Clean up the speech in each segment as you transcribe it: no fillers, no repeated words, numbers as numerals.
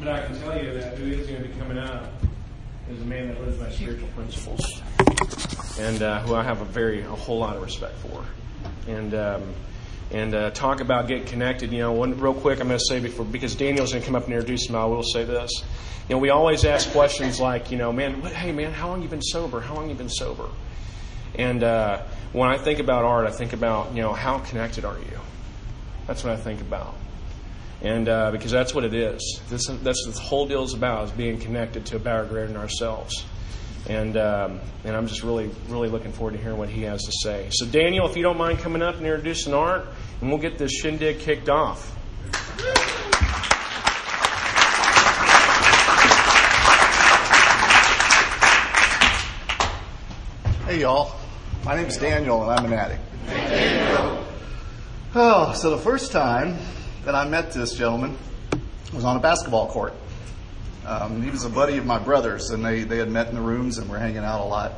But I can tell you that who is going to be coming up is a man that lives by spiritual principles, and who I have a whole lot of respect for. And talk about getting connected. One real quick, I'm going to say because Daniel's going to come up and introduce him, I will say this. We always ask questions like, hey man, how long you been sober? How long you been sober? And when I think about Art, I think about, how connected are you? That's what I think about. And because that's what it is. That's what the whole deal is about, is being connected to a better greater than ourselves. And I'm just really, really looking forward to hearing what he has to say. So Daniel, if you don't mind coming up and introducing Art, and we'll get this shindig kicked off. Hey y'all, my name's Daniel and I'm an addict. Hey Daniel. Oh, so the first time that I met this gentleman was on a basketball court. He was a buddy of my brother's, and they had met in the rooms and were hanging out a lot.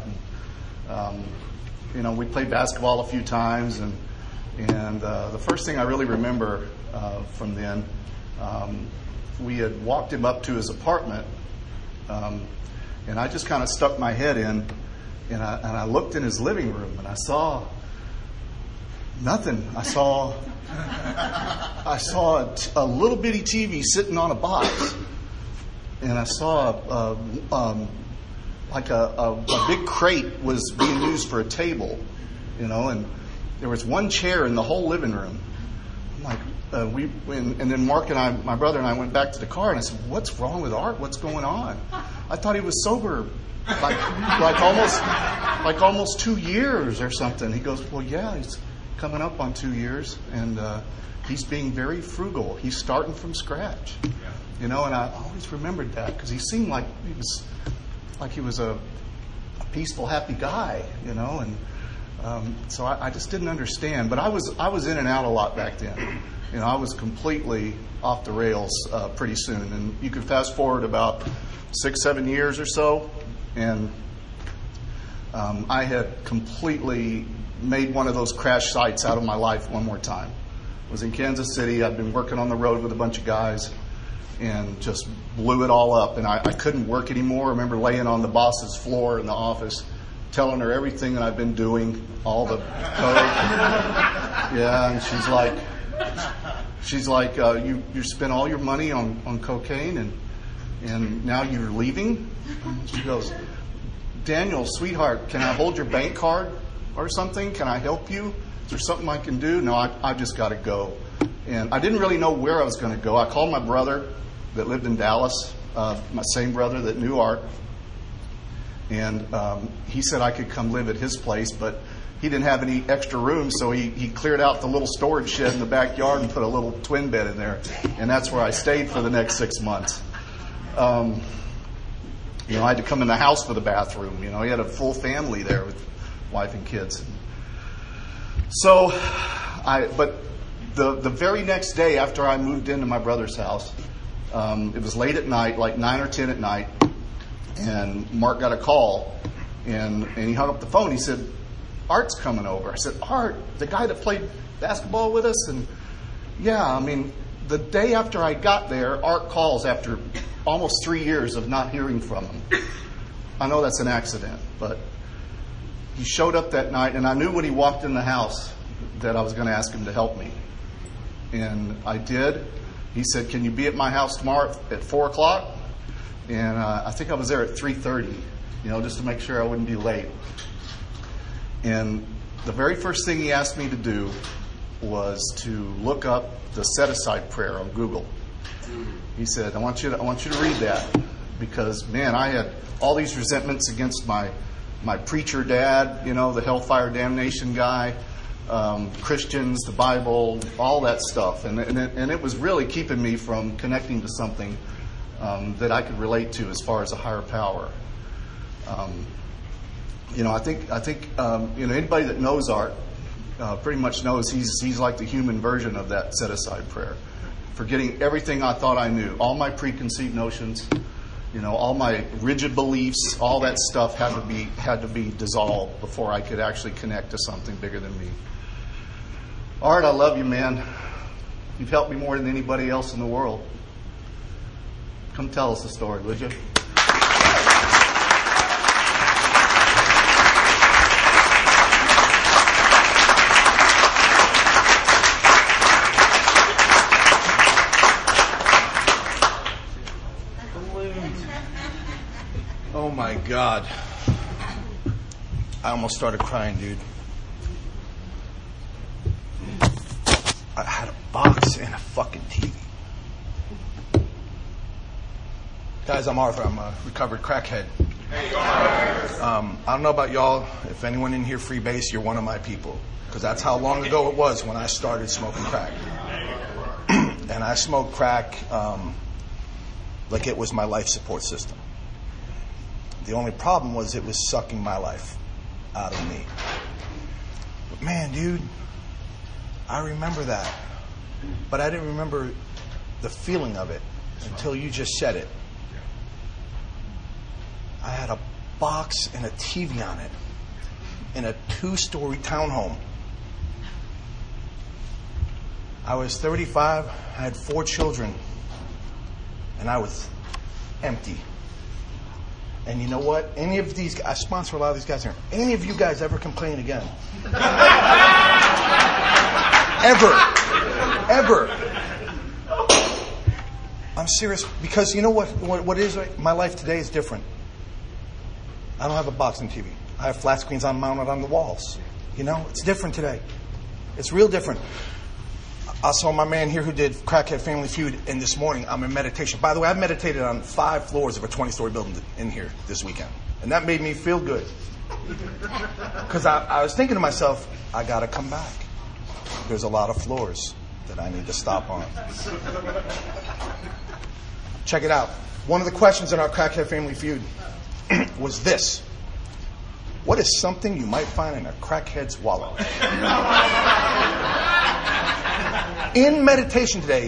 We played basketball a few times, and the first thing I really remember from then, we had walked him up to his apartment, and I just kind of stuck my head in, and I looked in his living room, and I saw nothing. I saw a little bitty TV sitting on a box. And I saw a big crate was being used for a table, and there was one chair in the whole living room. I'm like, and then Mark and I, my brother and I, went back to the car, and I said, "What's wrong with Art? What's going on?" I thought he was sober, like almost 2 years or something. He goes, "Well, yeah, he's coming up on 2 years, and he's being very frugal. He's starting from scratch." And I always remembered that because he seemed like he was a peaceful, happy guy, and so I just didn't understand. But I was in and out a lot back then. I was completely off the rails pretty soon. And you could fast forward about 6-7 years or so, and I had completely made one of those crash sites out of my life one more time. I was in Kansas City. I'd been working on the road with a bunch of guys, and just blew it all up. And I couldn't work anymore. I remember laying on the boss's floor in the office, telling her everything that I've been doing, all the code. Yeah, and she's like, you spent all your money on cocaine, and now you're leaving? She goes, "Daniel, sweetheart, can I hold your bank card or something? Can I help you? Is there something I can do?" "No, I've just got to go." And I didn't really know where I was going to go. I called my brother that lived in Dallas, my same brother that knew Art. And he said I could come live at his place, but he didn't have any extra room, so he cleared out the little storage shed in the backyard and put a little twin bed in there. And that's where I stayed for the next 6 months. I had to come in the house for the bathroom. He had a full family there with wife and kids. So, but the very next day after I moved into my brother's house, it was late at night, like 9 or 10 at night, and Mark got a call, and he hung up the phone. He said, "Art's coming over." I said, "Art, the guy that played basketball with us?" And yeah, the day after I got there, Art calls after almost 3 years of not hearing from him. I know that's an accident, but he showed up that night, and I knew when he walked in the house that I was going to ask him to help me. And I did. He said, "Can you be at my house tomorrow at 4 o'clock? And I think I was there at 3:30, just to make sure I wouldn't be late. And the very first thing he asked me to do was to look up the set-aside prayer on Google. He said, I want you to read that, because, man, I had all these resentments against my preacher dad, the hellfire damnation guy, Christians, the Bible, all that stuff. And it was really keeping me from connecting to something that I could relate to as far as a higher power. I think anybody that knows Art pretty much knows he's like the human version of that set-aside prayer. Forgetting everything I thought I knew, all my preconceived notions, all my rigid beliefs, all that stuff had to be dissolved before I could actually connect to something bigger than me. Art, I love you, man. You've helped me more than anybody else in the world. Come tell us the story, would you? Oh my God. I almost started crying, dude. I had a box and a fucking TV. Guys, I'm Arthur. I'm a recovered crackhead. I don't know about y'all. If anyone in here freebase, you're one of my people. Because that's how long ago it was when I started smoking crack. And I smoked crack like it was my life support system. The only problem was it was sucking my life out of me. But man, dude, I remember that. But I didn't remember the feeling of it until you just said it. I had a box and a TV on it in a 2-story townhome. I was 35, I had 4 children, and I was empty. And you know what? Any of these, I sponsor a lot of these guys here. Any of you guys ever complain again? Ever. I'm serious, because you know what is, my life today is different. I don't have a box and TV. I have flat screens mounted on the walls. You know, it's different today. It's real different. I saw my man here who did Crackhead Family Feud, and this morning I'm in meditation. By the way, I've meditated on 5 floors of a 20-story building in here this weekend. And that made me feel good. Because I was thinking to myself, I got to come back. There's a lot of floors that I need to stop on. Check it out. One of the questions in our Crackhead Family Feud was this. What is something you might find in a crackhead's wallet? In meditation today,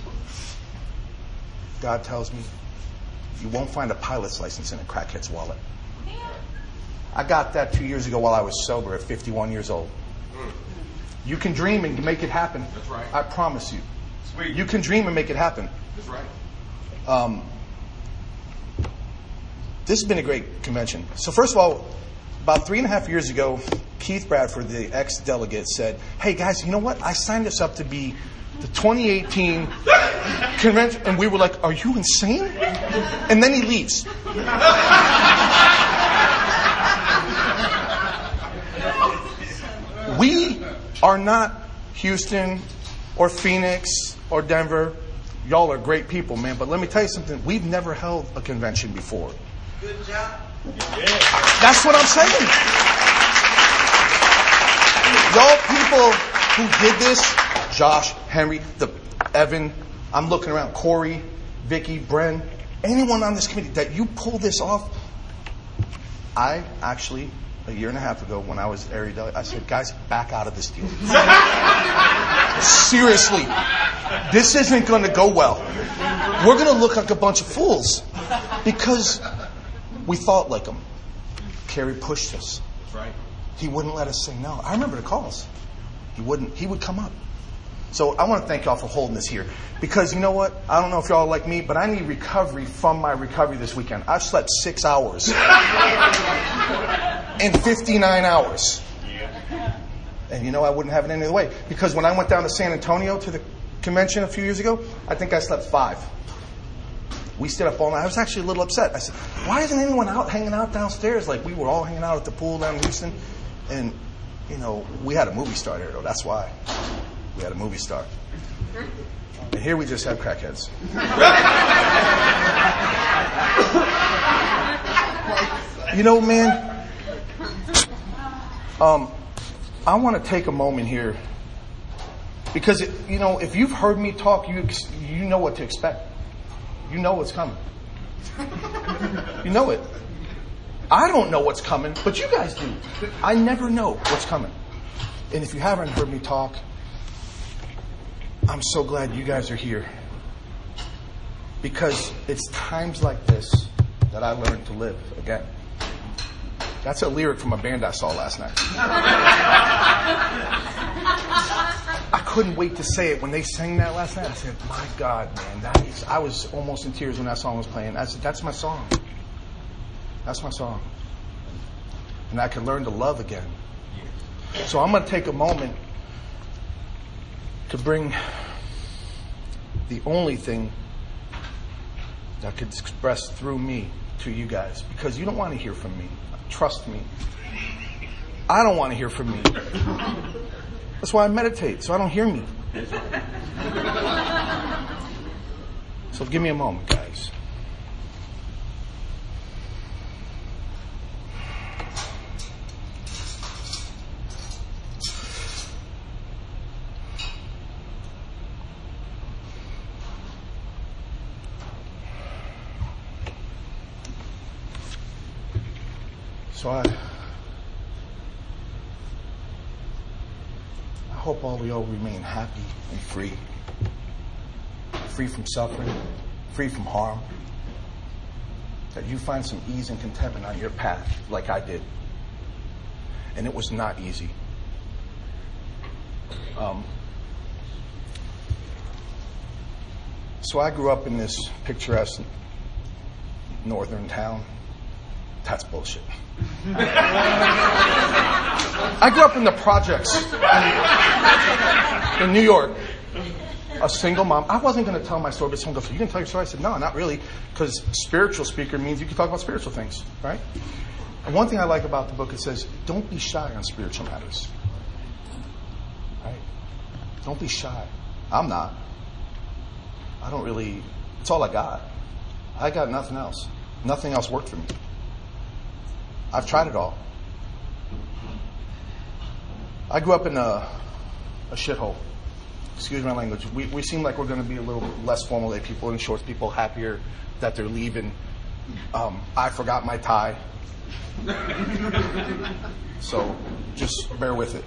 God tells me you won't find a pilot's license in a crackhead's wallet. I got that 2 years ago while I was sober at 51 years old. You can dream and make it happen. That's right. I promise you. Sweet. You can dream and make it happen. That's right. This has been a great convention. So first of all, about 3.5 years ago, Keith Bradford, the ex-delegate, said, hey guys, you know what? I signed us up to be the 2018 convention. And we were like, are you insane? And then he leaves. We are not Houston or Phoenix or Denver. Y'all are great people, man. But let me tell you something. We've never held a convention before. Good job. That's what I'm saying. Y'all people who did this, Josh, Henry, Evan, I'm looking around, Corey, Vicky, Bren, anyone on this committee, that you pull this off. I actually, 1.5 years ago, when I was area delegate, I said, guys, back out of this deal. Seriously, this isn't going to go well. We're going to look like a bunch of fools because we thought like him. Kerry pushed us. That's right. He wouldn't let us say no. I remember the calls. He wouldn't. He would come up. So I want to thank y'all for holding this here. Because you know what? I don't know if y'all are like me, but I need recovery from my recovery this weekend. I've slept 6 hours. In 59 hours. And you know I wouldn't have it any other way. Because when I went down to San Antonio to the convention a few years ago, I think I slept 5. We stayed up all night. I was actually a little upset. I said, why isn't anyone out hanging out downstairs? Like we were all hanging out at the pool down in Houston. And, you know, we had a movie star there, though. That's why. We had a movie star. And here we just have crackheads. You know, man, I want to take a moment here because, you know, if you've heard me talk, you know what to expect. You know what's coming. You know it. I don't know what's coming, but you guys do. I never know what's coming. And if you haven't heard me talk, I'm so glad you guys are here. Because it's times like this that I learned to live again. That's a lyric from a band I saw last night. I couldn't wait to say it when they sang that last night. I said, my God, man, I was almost in tears when that song was playing. I said, that's my song. That's my song. And I can learn to love again. So I'm going to take a moment to bring the only thing that could express through me to you guys, because you don't want to hear from me. Trust me. I don't want to hear from me. That's why I meditate, so I don't hear me. So give me a moment, guys. So I hope all of y'all remain happy and free. Free from suffering, free from harm. That you find some ease and contentment on your path like I did. And it was not easy. So I grew up in this picturesque northern town. That's bullshit. I grew up in the projects in New York. A single mom. I wasn't going to tell my story, but someone goes, "You can tell your story?" I said, "No, not really," because spiritual speaker means you can talk about spiritual things, right? And one thing I like about the book, it says, don't be shy on spiritual matters. Right? Don't be shy. I'm not. I don't really, it's all I got. I got nothing else. Nothing else worked for me. I've tried it all. I grew up in a shithole. Excuse my language. We seem like we're going to be a little less formal today. People in shorts, people happier that they're leaving. I forgot my tie. So just bear with it.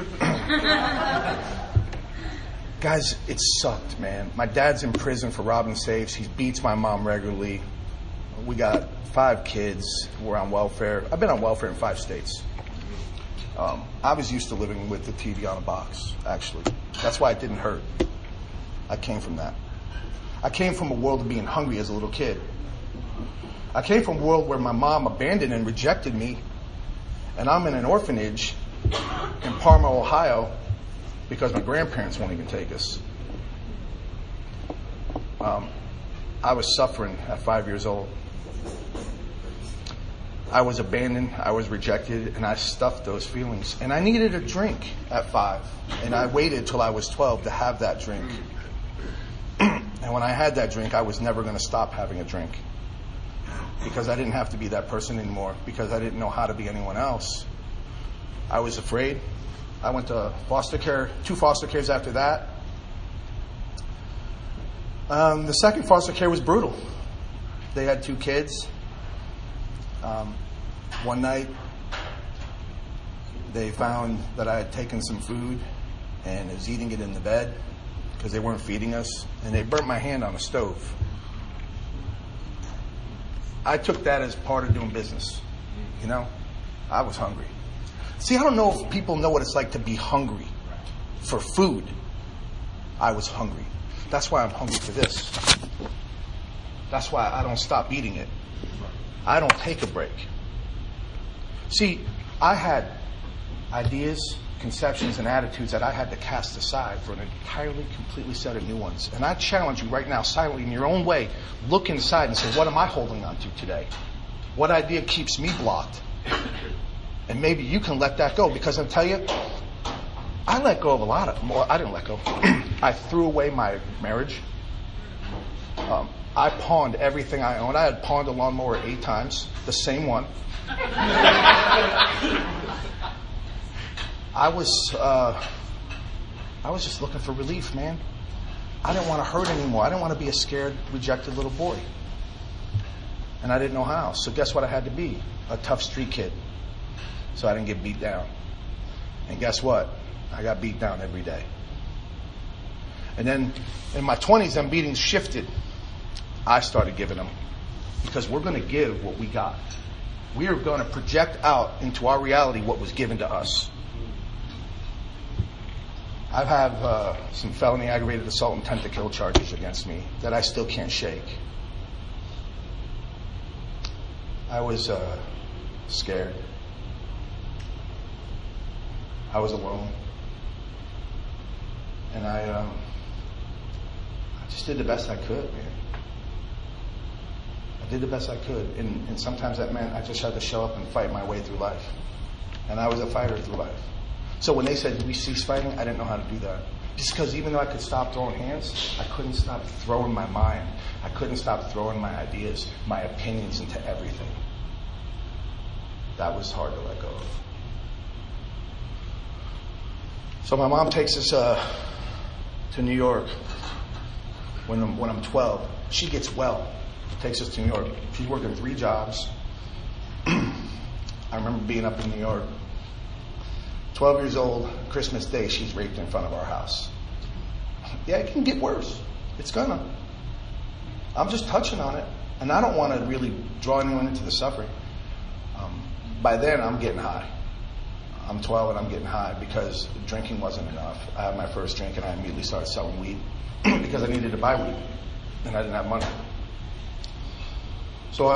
Guys, it sucked, man. My dad's in prison for robbing safes. He beats my mom regularly. We got 5 kids. We're on welfare. I've been on welfare in 5 states. I was used to living with the TV on a box, actually. That's why it didn't hurt. I came from that. I came from a world of being hungry as a little kid. I came from a world where my mom abandoned and rejected me, and I'm in an orphanage in Parma, Ohio, because my grandparents won't even take us. I was suffering at 5 years old. I was abandoned, I was rejected, and I stuffed those feelings. And I needed a drink at 5, and I waited till I was 12 to have that drink. And when I had that drink, I was never going to stop having a drink, because I didn't have to be that person anymore, because I didn't know how to be anyone else. I was afraid. I went to foster care, 2 foster cares after that. The second foster care was brutal. They had 2 kids. One night, they found that I had taken some food and was eating it in the bed because they weren't feeding us, and they burnt my hand on a stove. I took that as part of doing business. You know, I was hungry. See, I don't know if people know what it's like to be hungry for food. I was hungry. That's why I'm hungry for this. That's why I don't stop eating it. I don't take a break. See, I had ideas, conceptions, and attitudes that I had to cast aside for an entirely, completely set of new ones. And I challenge you right now, silently, in your own way, look inside and say, what am I holding on to today? What idea keeps me blocked? And maybe you can let that go, because I'll tell you, I let go of a lot of, well, I didn't let go. I threw away my marriage. I pawned everything I owned. I had pawned a lawnmower 8 times, the same one. I was just looking for relief, man. I didn't want to hurt anymore. I didn't want to be a scared, rejected little boy. And I didn't know how. So guess what I had to be? A tough street kid. So I didn't get beat down. And guess what? I got beat down every day. And then in my 20s, them beatings shifted. I started giving them, because we're going to give what we got. We are going to project out into our reality what was given to us. I have some felony aggravated assault intent to kill charges against me that I still can't shake. I was scared. I was alone. And I just did the best I could, man. I did the best I could. And sometimes that meant I just had to show up and fight my way through life. And I was a fighter through life. So when they said, we cease fighting, I didn't know how to do that. Just because even though I could stop throwing hands, I couldn't stop throwing my mind. I couldn't stop throwing my ideas, my opinions into everything. That was hard to let go of. So my mom takes us to New York when I'm 12. She gets well, takes us to New York. She's working 3 jobs. I remember being up in New York. 12 years old, Christmas Day, she's raped in front of our house. Yeah, it can get worse. It's gonna. I'm just touching on it. And I don't want to really draw anyone into the suffering. By then, I'm getting high. I'm 12 and I'm getting high because drinking wasn't enough. I had my first drink and I immediately started selling weed because I needed to buy weed and I didn't have money. So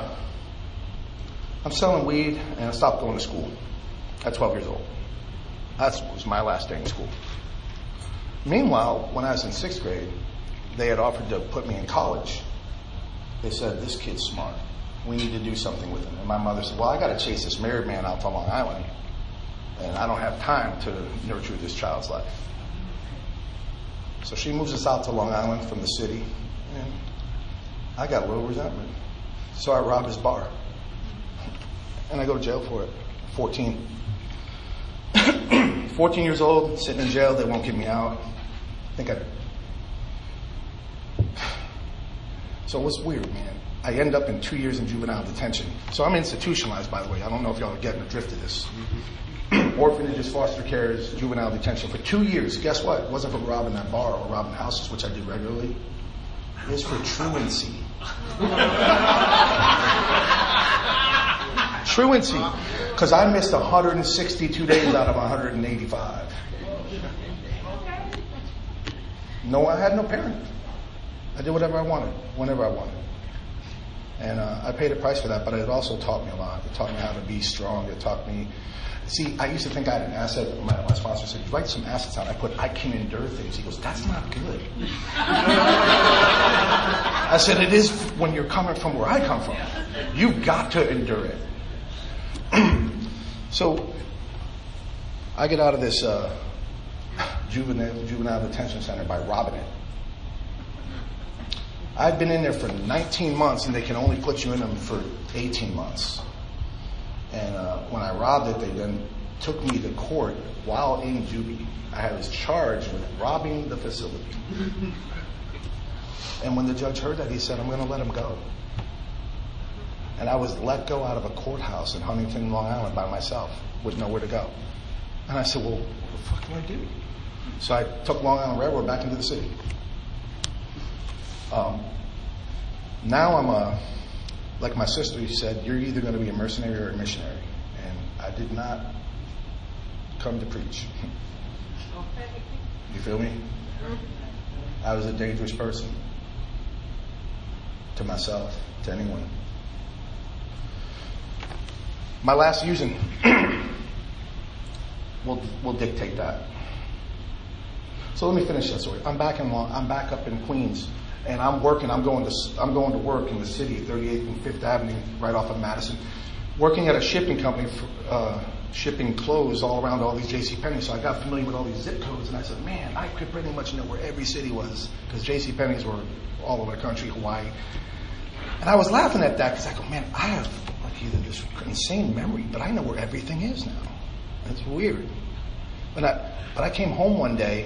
I'm selling weed and I stopped going to school at 12 years old. That was my last day in school. Meanwhile, when I was in 6th grade, they had offered to put me in college. They said, this kid's smart. We need to do something with him. And my mother said, well, I got to chase this married man out to Long Island. And I don't have time to nurture this child's life. So she moves us out to Long Island from the city. And I got a little resentment. So I rob his bar. And I go to jail for it. 14 years old, sitting in jail. They won't get me out. So it was weird, man. I end up in 2 years in juvenile detention. So I'm institutionalized, by the way. I don't know if y'all are getting the drift of this. Orphanages, foster cares, juvenile detention for 2 years. Guess what? It wasn't for robbing that bar or robbing houses, which I did regularly. It was for truancy. Truancy. Because I missed 162 days out of 185. No, I had no parent. I did whatever I wanted, whenever I wanted. And I paid a price for that, but it also taught me a lot. It taught me how to be strong. It taught me... See, I used to think I had an asset. My sponsor said, write some assets out. I put, I can endure things. He goes, that's not good. I said, it is when you're coming from where I come from. You've got to endure it. So I get out of this juvenile detention center by robbing it. I've been in there for 19 months, and they can only put you in them for 18 months. And when I robbed it, they then took me to court while in juvie. I was charged with robbing the facility. And when the judge heard that, he said, I'm going to let him go. And I was let go out of a courthouse in Huntington, Long Island by myself with nowhere to go. And I said, well, what the fuck do I do? So I took Long Island Railroad back into the city. Now I'm like my sister said, you're either going to be a mercenary or a missionary. And I did not come to preach. You feel me? I was a dangerous person. To myself, to anyone. My last using will dictate that. So let me finish that story. I'm back up in Queens. And I'm working. I'm going to work in the city, 38th and 5th Avenue, right off of Madison, working at a shipping company, shipping clothes all around all these JCPenney's. So I got familiar with all these zip codes, and I said, man, I could pretty much know where every city was because JCPenney's were all over the country, Hawaii. And I was laughing at that because I go, man, I have like either this insane memory, but I know where everything is now. It's weird. But I came home one day.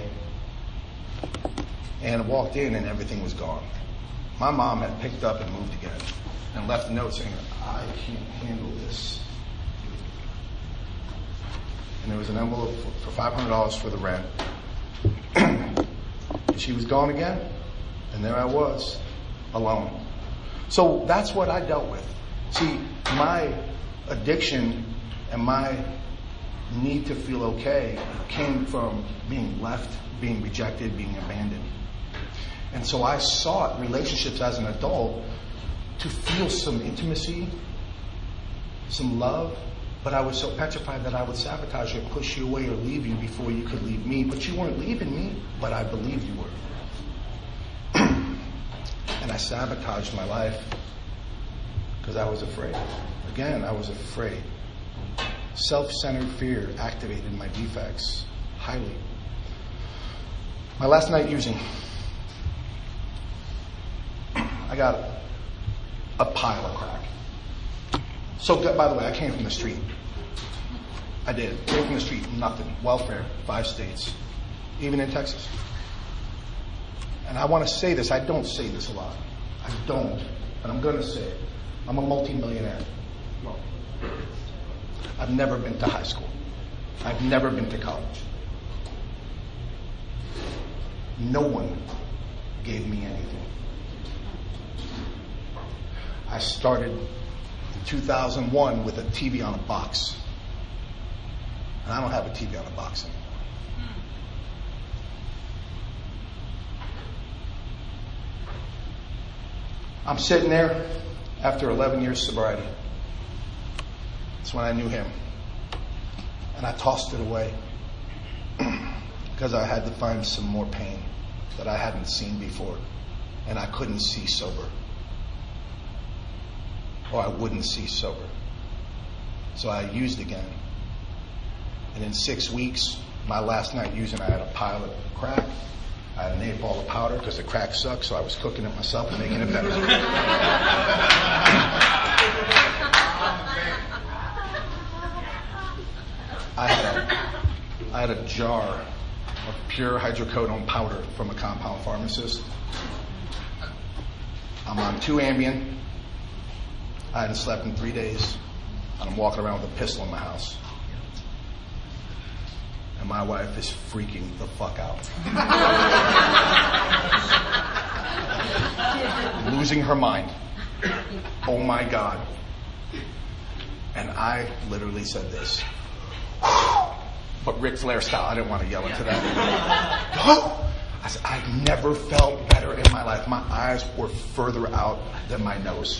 And I walked in and everything was gone. My mom had picked up and moved again and left a note saying, I can't handle this. And there was an envelope for $500 for the rent. And she was gone again. And there I was, alone. So that's what I dealt with. See, my addiction and my need to feel okay came from being left, being rejected, being abandoned. And so I sought relationships as an adult to feel some intimacy, some love, but I was so petrified that I would sabotage you and push you away or leave you before you could leave me. But you weren't leaving me, but I believed you were. And I sabotaged my life because I was afraid. Again, I was afraid. Self-centered fear activated my defects highly. My last night using, I got a pile of crack. So, by the way, I came from the street. I did. Came from the street, nothing. Welfare, 5 states, even in Texas. And I want to say this. I don't say this a lot. I don't, but I'm going to say it. I'm a multimillionaire. Well, I've never been to high school. I've never been to college. No one gave me anything. I started in 2001 with a TV on a box. And I don't have a TV on a box anymore. I'm sitting there after 11 years sobriety. That's when I knew him. And I tossed it away because I had to find some more pain that I hadn't seen before. And I couldn't see sober. Or I wouldn't see sober. So I used again. And in 6 weeks, my last night using, I had a pile of crack. I had an 8-ball of powder because the crack sucked, so I was cooking it myself and making it better. I had a jar of pure hydrocodone powder from a compound pharmacist. I'm on 2 Ambien. I hadn't slept in 3 days. And I'm walking around with a pistol in my house. And my wife is freaking the fuck out. Losing her mind. Oh my God. And I literally said this. But Ric Flair style, I didn't want to yell into that. I said, I've never felt better in my life. My eyes were further out than my nose.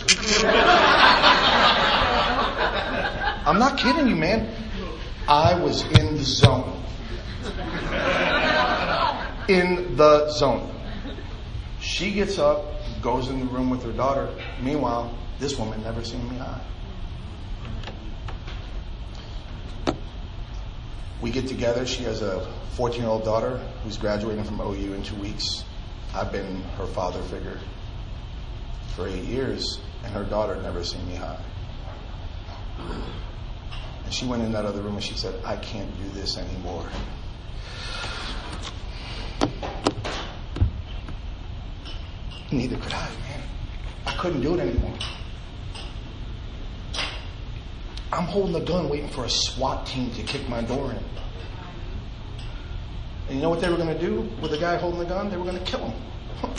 I'm not kidding you, man. I was in the zone. In the zone. She gets up, goes in the room with her daughter. Meanwhile, this woman never seen me high. We get together. She has a 14-year-old daughter who's graduating from OU in 2 weeks. I've been her father figure for 8 years, and her daughter never seen me high. And she went in that other room and she said, I can't do this anymore. Neither could I, man. I couldn't do it anymore. I'm holding a gun waiting for a SWAT team to kick my door in. And you know what they were going to do with the guy holding the gun? They were going to kill him.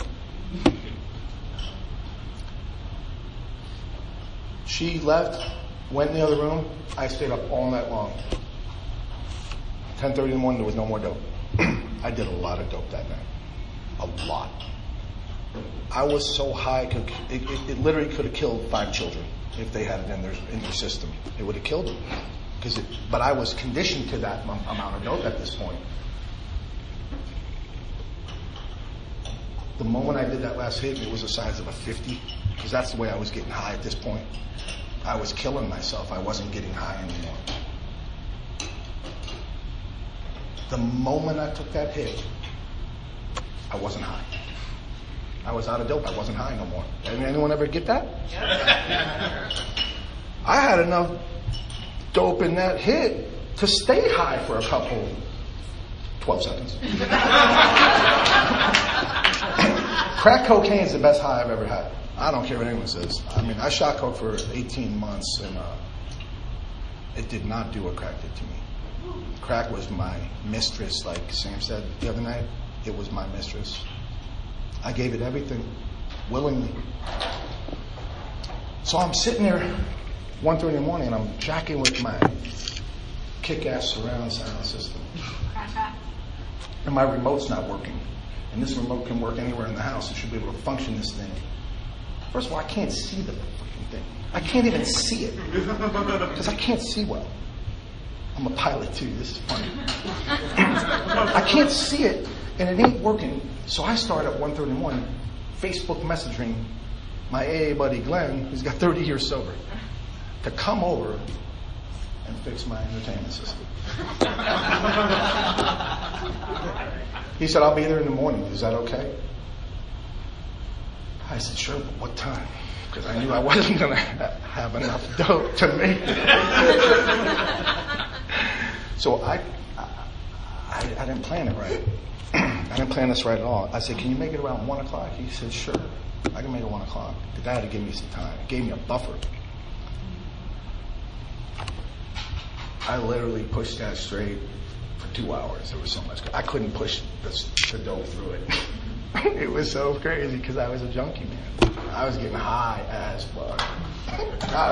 She left, went in the other room. I stayed up all night long. 10:30 in the morning, there was no more dope. I did a lot of dope that night. A lot. I was so high, it literally could have killed 5 children if they had it in their system. It would have killed them. But I was conditioned to that amount of dope at this point. The moment I did that last hit, it was the size of a 50, because that's the way I was getting high at this point. I was killing myself. I wasn't getting high anymore. The moment I took that hit, I wasn't high. I was out of dope. I wasn't high no more. Anyone ever get that? I had enough dope in that hit to stay high for a couple, 12 seconds. Crack cocaine is the best high I've ever had. I don't care what anyone says. I mean, I shot coke for 18 months and it did not do what crack did to me. Crack was my mistress, like Sam said the other night. It was my mistress. I gave it everything, willingly. So I'm sitting there 1:30 in the morning and I'm jacking with my kick-ass surround sound system. And my remote's not working. And this remote can work anywhere in the house. It should be able to function this thing. First of all, I can't see the fucking thing. I can't even see it. Because I can't see well. I'm a pilot too. This is funny. I can't see it, and it ain't working. So I start at 1:30 in the morning, Facebook messaging my AA buddy Glenn, who's got 30 years sober, to come over and fix my entertainment system. He said, I'll be there in the morning. Is that okay? I said, sure, but what time? Because I knew I wasn't going to have enough dough to make it. So I didn't plan it right. I didn't plan this right at all. I said, can you make it around 1 o'clock? He said, sure, I can make it 1 o'clock. The guy had to give me some time. He gave me a buffer. I literally pushed that straight for 2 hours. There was so much. I couldn't push the dough through it. It was so crazy because I was a junkie, man. I was getting high as fuck. I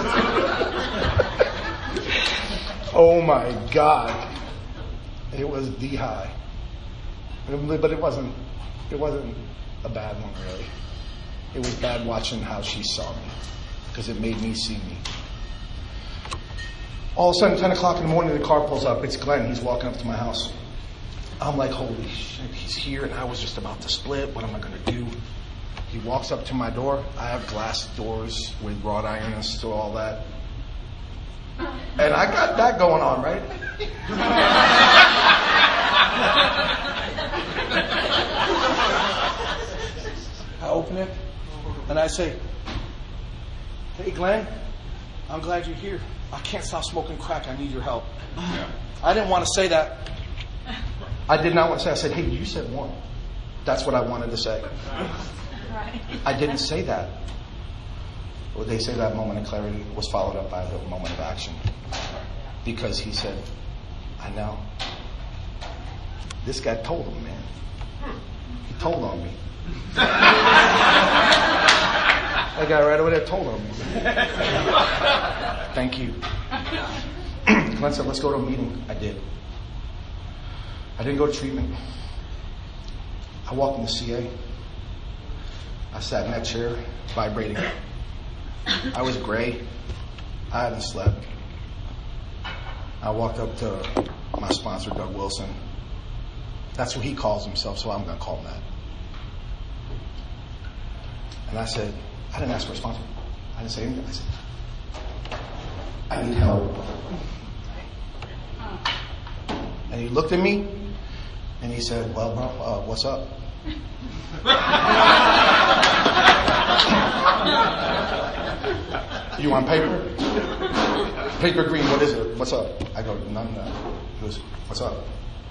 was. Oh my God. It was the high. But it wasn't a bad one, really. It was bad watching how she saw me because it made me see me. All of a sudden, 10 o'clock in the morning, the car pulls up. It's Glenn. He's walking up to my house. I'm like, holy shit, he's here, and I was just about to split. What am I going to do? He walks up to my door. I have glass doors with wrought iron and so all that. And I got that going on, right? I open it, and I say, hey, Glenn, I'm glad you're here. I can't stop smoking crack. I need your help. Yeah. I didn't want to say that. I did not want to say. I said, hey, you said 1. That's what I wanted to say. I didn't say that. Well, they say that moment of clarity was followed up by the moment of action. Because he said, I know. This guy told him, man. He told on me. That guy right over there told on me. Thank you. Glenn said, let's go to a meeting. I did. I didn't go to treatment. I walked in the CA. I sat in that chair, vibrating. I was gray. I hadn't slept. I walked up to my sponsor, Doug Wilson. That's what he calls himself, so I'm going to call him that. And I said, I didn't ask for a sponsor. I didn't say anything. I said, I need help. And he looked at me, and he said, well, bro, what's up? You want paper? Paper green, what is it? What's up? I go, none of that. He goes, what's up?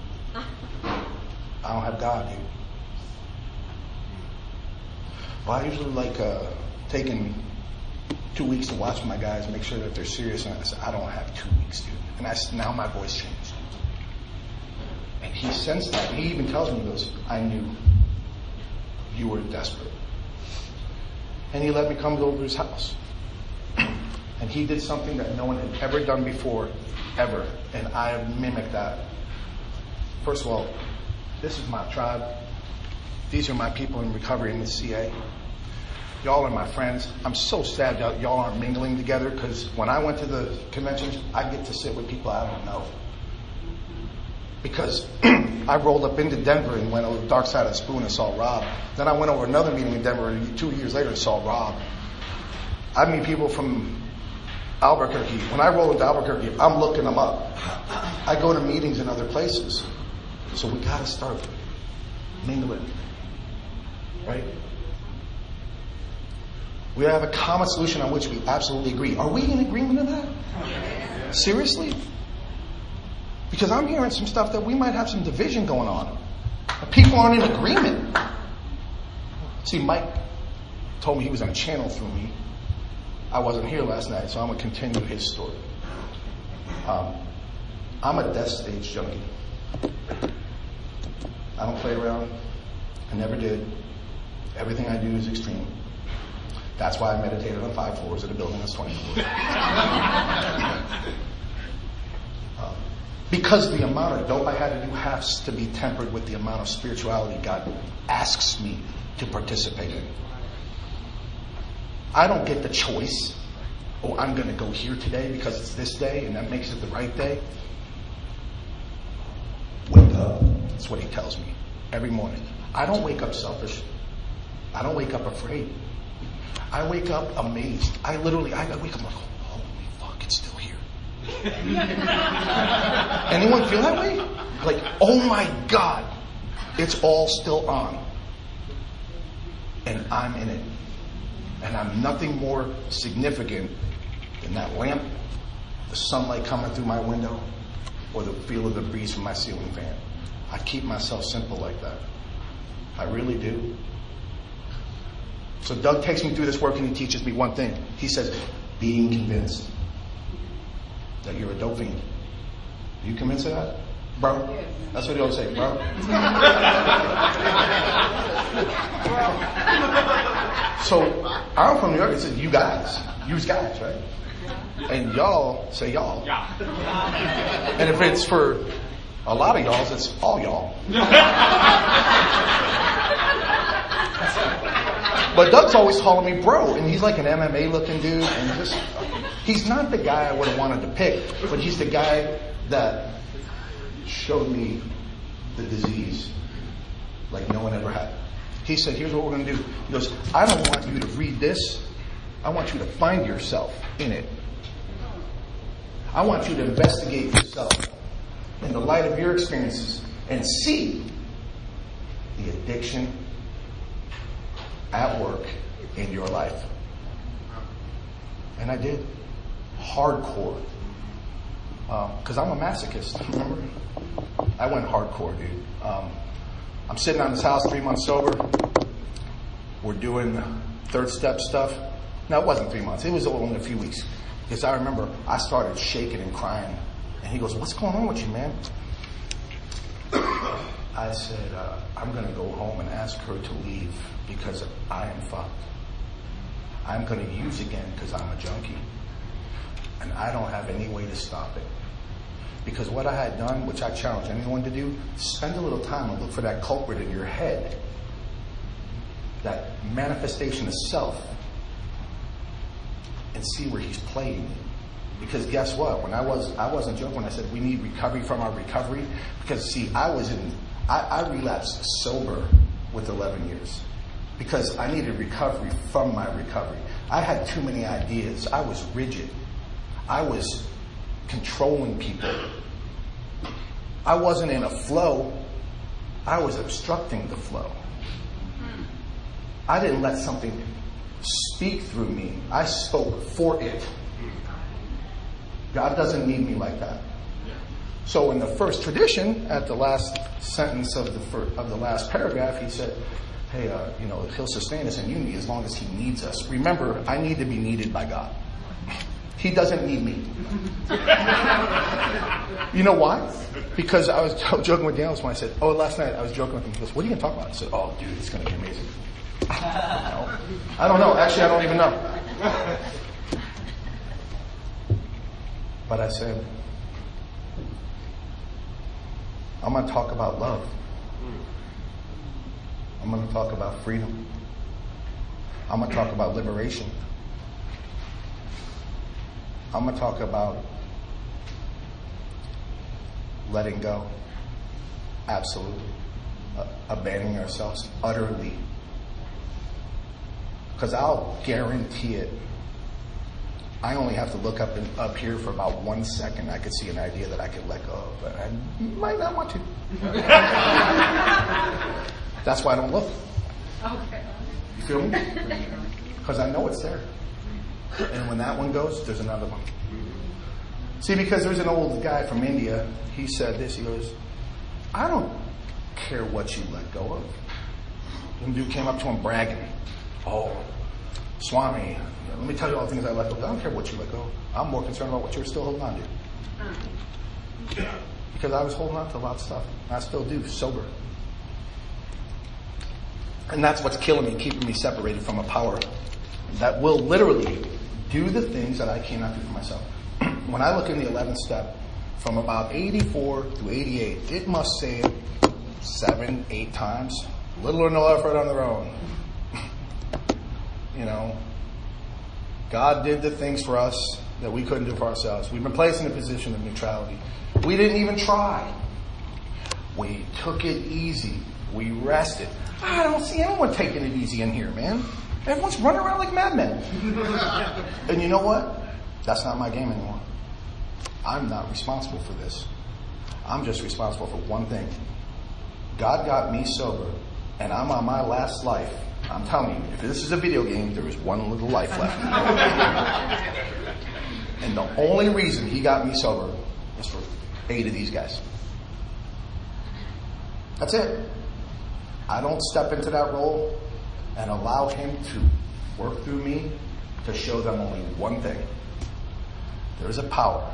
I don't have God, dude. Well, I usually like taking 2 weeks to watch my guys, make sure that they're serious. And I said, I don't have 2 weeks, dude. And now my voice changed. And he sensed that. He even tells me, he goes, I knew you were desperate. And he let me come over to his house. And he did something that no one had ever done before, ever. And I mimicked that. First of all, this is my tribe. These are my people in recovery in the CA. Y'all are my friends. I'm so sad that y'all aren't mingling together because when I went to the conventions, I get to sit with people I don't know. Because I rolled up into Denver and went over the dark side of the spoon and saw Rob. Then I went over another meeting in Denver 2 years later and saw Rob. I meet people from Albuquerque. When I roll into Albuquerque, I'm looking them up. I go to meetings in other places. So we got to start mingling. Right? We have a common solution on which we absolutely agree. Are we in agreement on that? Seriously? Because I'm hearing some stuff that we might have some division going on. People aren't in agreement. See, Mike told me he was on channel through me. I wasn't here last night, so I'm going to continue his story. I'm a death stage junkie. I don't play around. I never did. Everything I do is extreme. That's why I meditated on 5 floors of a building that's 20 floors. Because the amount of dope I had to do has to be tempered with the amount of spirituality God asks me to participate in. I don't get the choice. Oh, I'm going to go here today because it's this day and that makes it the right day. Wake up. That's what he tells me every morning. I don't wake up selfish. I don't wake up afraid. I wake up amazed. I wake up like, holy fuck, it's still here. Anyone feel that way? Like, oh my God, it's all still on. And I'm in it. And I'm nothing more significant than that lamp, the sunlight coming through my window, or the feel of the breeze from my ceiling fan. I keep myself simple like that. I really do. So Doug takes me through this work and he teaches me one thing. He says, being convinced that you're a dope fiend. Are you convinced of that? Bro? That's what he always say, bro. So I'm from New York. It says you guys. Use guys, right? And y'all say y'all. And if it's for a lot of y'alls, it's all y'all. But Doug's always calling me bro, and he's like an MMA looking dude, and he's not the guy I would have wanted to pick, but he's the guy that showed me the disease like no one ever had. He said, here's what we're going to do. He goes, I don't want you to read this. I want you to find yourself in it. I want you to investigate yourself in the light of your experiences and see the addiction at work in your life. And I did. Hardcore. Because I'm a masochist, remember? I went hardcore, dude. I'm sitting on this house 3 months sober. We're doing third step stuff. No, it wasn't 3 months. It was only a few weeks. Because I remember I started shaking and crying. And he goes, what's going on with you, man? I said, I'm going to go home and ask her to leave because I am fucked. I'm going to use again because I'm a junkie. And I don't have any way to stop it. Because what I had done, which I challenge anyone to do, spend a little time and look for that culprit in your head. That manifestation of self. And see where he's playing. Because guess what? When I wasn't joking when I said we need recovery from our recovery. Because see, I relapsed sober with 11 years. Because I needed recovery from my recovery. I had too many ideas. I was rigid. I was controlling people. I wasn't in a flow. I was obstructing the flow. I didn't let something speak through me. I spoke for it. God doesn't need me like that. So in the first tradition, at the last sentence of the last paragraph, he said, hey, he'll sustain us in unity as long as he needs us. Remember, I need to be needed by God. He doesn't need me. You know why? Because I was joking with Daniel when I said, last night I was joking with him. He goes, what are you going to talk about? I said, dude, it's going to be amazing. I don't know. Actually, I don't even know. But I said, I'm going to talk about love. I'm going to talk about freedom. I'm going to talk about liberation. I'm going to talk about letting go. Absolutely. Abandoning ourselves utterly. Because I'll guarantee it. I only have to look up here for about 1 second. I could see an idea that I could let go of, but I might not want to. That's why I don't look. Okay. You feel me? Because I know it's there. And when that one goes, there's another one. See, because there's an old guy from India. He said this. He goes, I don't care what you let go of. Some dude came up to him bragging. Swami, let me tell you all the things I let go of. I don't care what you let go of. I'm more concerned about what you're still holding on to. Because I was holding on to a lot of stuff. I still do, sober. And that's what's killing me, keeping me separated from a power that will literally do the things that I cannot do for myself. When I look in the 11th step, from about 84 to 88, it must say it 7, 8 times. Little or no effort on their own. You know, God did the things for us that we couldn't do for ourselves. We've been placed in a position of neutrality. We didn't even try. We took it easy. We rested. I don't see anyone taking it easy in here, man. Everyone's running around like madmen. And you know what? That's not my game anymore. I'm not responsible for this. I'm just responsible for one thing. God got me sober, and I'm on my last life. I'm telling you, if this is a video game, there is one little life left. And the only reason he got me sober is for 8 of these guys. That's it. I don't step into that role and allow him to work through me to show them only one thing. There is a power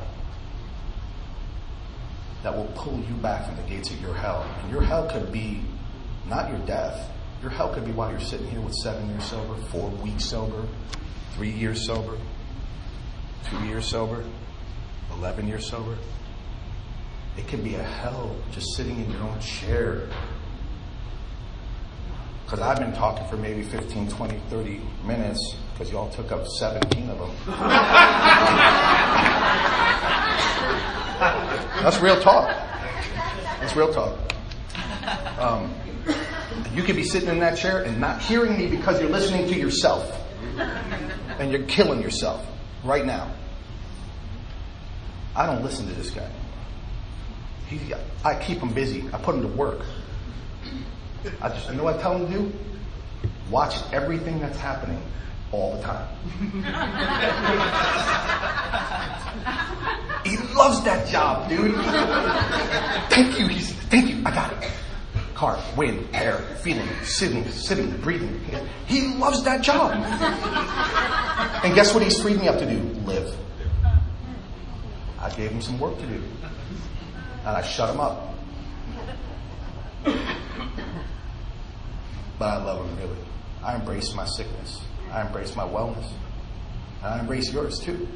that will pull you back from the gates of your hell. And your hell could be not your death. Your hell could be while you're sitting here with 7 years sober, 4 weeks sober, 3 years sober, 2 years sober, 11 years sober. It can be a hell just sitting in your own chair. Because I've been talking for maybe 15, 20, 30 minutes because y'all took up 17 of them. That's real talk. That's real talk. You could be sitting in that chair and not hearing me because you're listening to yourself. And you're killing yourself right now. I don't listen to this guy. I keep him busy. I put him to work. You know what I tell him to do? Watch everything that's happening all the time. He loves that job, dude. Thank you. Thank you. I got it. Car, wind, air, feeling, sitting, breathing. He loves that job. And guess what he's freed me up to do? Live. I gave him some work to do. And I shut him up. But I love him, really. I embrace my sickness. I embrace my wellness. And I embrace yours, too.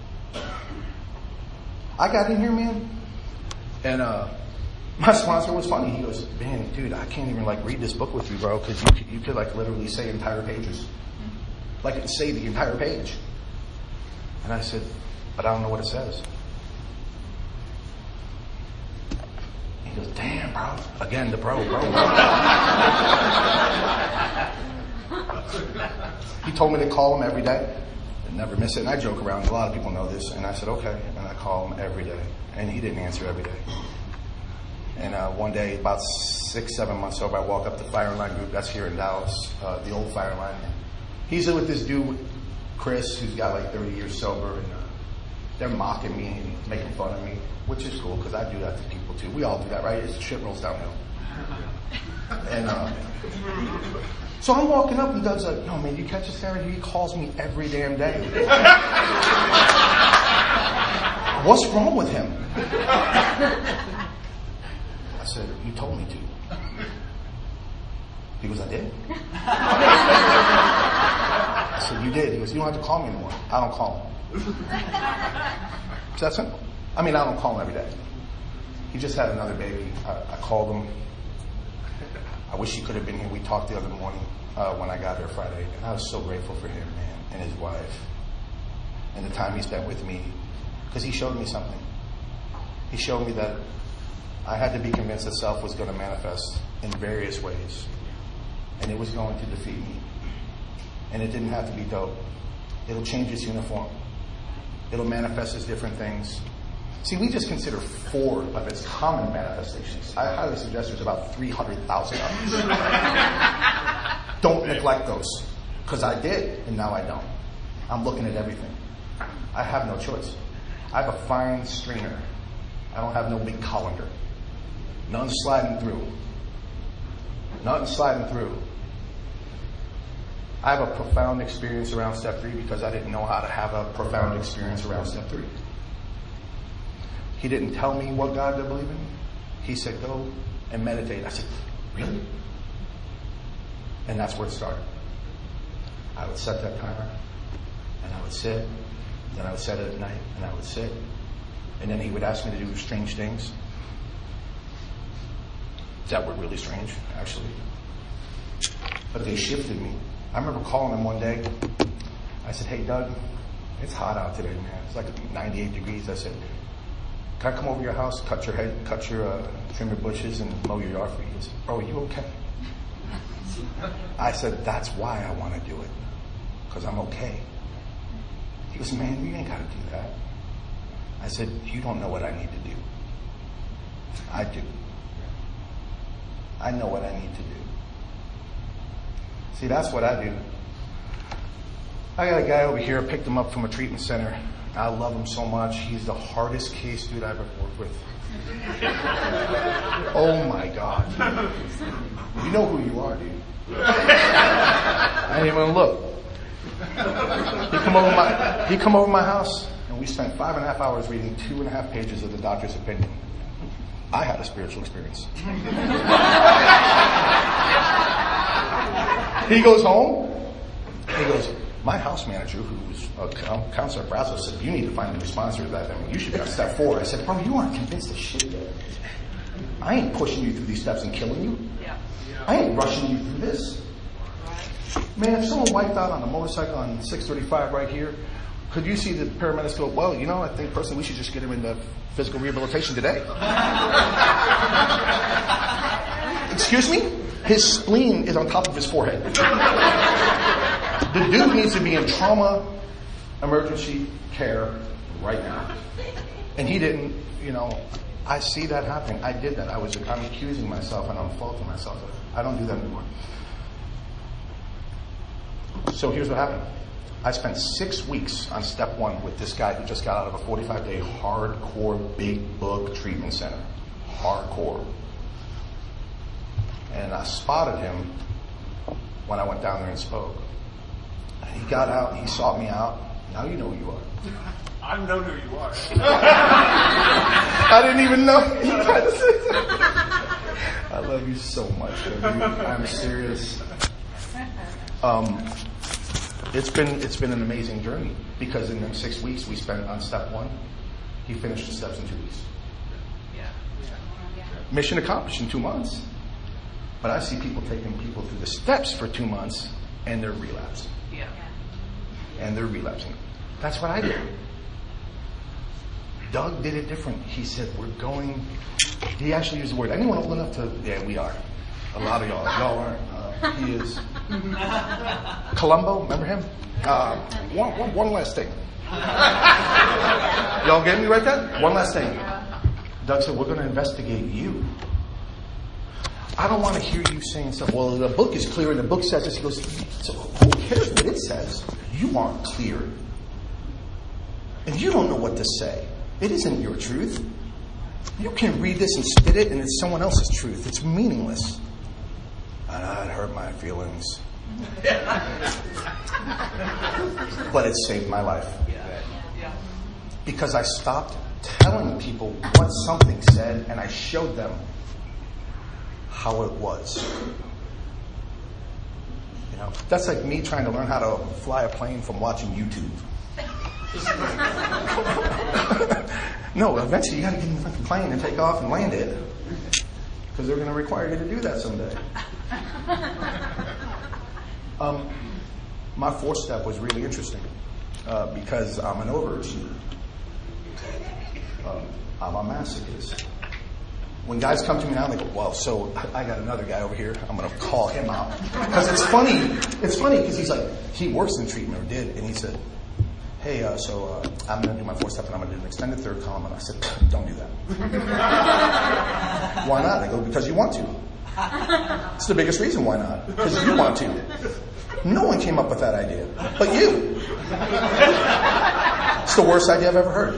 I got in here, man. And my sponsor was funny. He goes, man, dude, I can't even, read this book with you, bro, because you could, literally say entire pages. Say the entire page. And I said, but I don't know what it says. He goes, damn, bro. Again, the bro. He told me to call him every day and never miss it. And I joke around. A lot of people know this. And I said, okay. And I call him every day. And he didn't answer every day. And one day, about 6-7 months sober, I walk up to Fire Line Group. That's here in Dallas, the old Fire Line. He's with this dude, Chris, who's got 30 years sober. And they're mocking me and making fun of me, which is cool because I do that to people too. We all do that, right? It's shit rolls downhill. And so I'm walking up and Doug's like, yo, man, you catch this guy? He calls me every damn day. What's wrong with him? I said, you told me to. He goes, I did? I said, you did. He goes, you don't have to call me anymore. I don't call him. It's that simple. I don't call him every day. He just had another baby. I called him. I wish he could have been here. We talked the other morning when I got there Friday. And I was so grateful for him, man, and his wife. And the time he spent with me. Because he showed me something. He showed me that I had to be convinced that self was going to manifest in various ways. And it was going to defeat me. And it didn't have to be dope. It'll change its uniform. It'll manifest as different things. See, we just consider 4 of its common manifestations. I highly suggest there's about 300,000 of them. Don't neglect those. Because I did, and now I don't. I'm looking at everything. I have no choice. I have a fine strainer. I don't have no big colander. Nothing sliding through. Nothing sliding through. I have a profound experience around step 3 because I didn't know how to have a profound experience around step 3. He didn't tell me what God to believe in. He said, go and meditate. I said, really? And that's where it started. I would set that timer, and I would sit. Then I would set it at night, and I would sit. And then he would ask me to do strange things. That were really strange, actually. But they shifted me. I remember calling him one day. I said, hey, Doug, it's hot out today, man. It's like 98 degrees. I said, can I come over to your house, trim your bushes and mow your yard for you? He said, bro, are you okay? I said, that's why I want to do it. Because I'm okay. He goes, man, you ain't got to do that. I said, you don't know what I need to do. I do. I know what I need to do. See, that's what I do. I got a guy over here, picked him up from a treatment center. I love him so much. He's the hardest case dude I've ever worked with. Oh my God. You know who you are, dude. I ain't even gonna look. He come over my house, and we spent 5.5 hours reading 2.5 pages of the doctor's opinion. I had a spiritual experience. He goes home. He goes, my house manager, who's a counselor at Brazos, said, you need to find a new sponsor of that. I mean, you should be on step 4. I said, bro, you aren't convinced of shit yet. I ain't pushing you through these steps and killing you. I ain't rushing you through this. Man, if someone wiped out on a motorcycle on 635 right here, could you see the paramedics go, well, you know, I think personally we should just get him into physical rehabilitation today. Excuse me? His spleen is on top of his forehead. The dude needs to be in trauma emergency care right now. And he didn't, you know, I see that happening. I did that. I'm accusing myself and I'm faulting myself. I don't do that anymore. So here's what happened. I spent 6 weeks on step 1 with this guy who just got out of a 45-day hardcore big book treatment center. Hardcore. And I spotted him when I went down there and spoke. He got out, he sought me out. Now you know who you are. I know who you are. I didn't even know. He tried to say that. I love you so much, baby. I'm serious. It's been an amazing journey because in them 6 weeks we spent on step 1, he finished the steps in 2 weeks. Mission accomplished in 2 months. But I see people taking people through the steps for 2 months and they're relapsing. And they're relapsing. That's what I did. Doug did it different. He said, he actually used the word, anyone old enough to, yeah, we are. A lot of y'all aren't. He is. Columbo, remember him? One last thing. Y'all get me right there? One last thing. Doug said, we're going to investigate you. I don't want to hear you saying stuff, well, the book is clear and the book says this. He goes, so who cares what it says? You aren't clear. And you don't know what to say. It isn't your truth. You can read this and spit it and it's someone else's truth. It's meaningless. And it hurt my feelings. But it saved my life. Because I stopped telling people what something said and I showed them how it was. You know, that's like me trying to learn how to fly a plane from watching YouTube. No, eventually you got to get in the plane and take off and land it. Because they're going to require you to do that someday. My 4th step was really interesting because I'm an overachiever. I'm a masochist. When guys come to me now, they go, well, so I got another guy over here. I'm going to call him out. Because it's funny. It's funny because he's like, he works in treatment or did. And he said, hey, I'm going to do my 4th step and I'm going to do an extended 3rd column. And I said, don't do that. Why not? They go, because you want to. It's the biggest reason why not. Because you want to. No one came up with that idea. But you. It's the worst idea I've ever heard.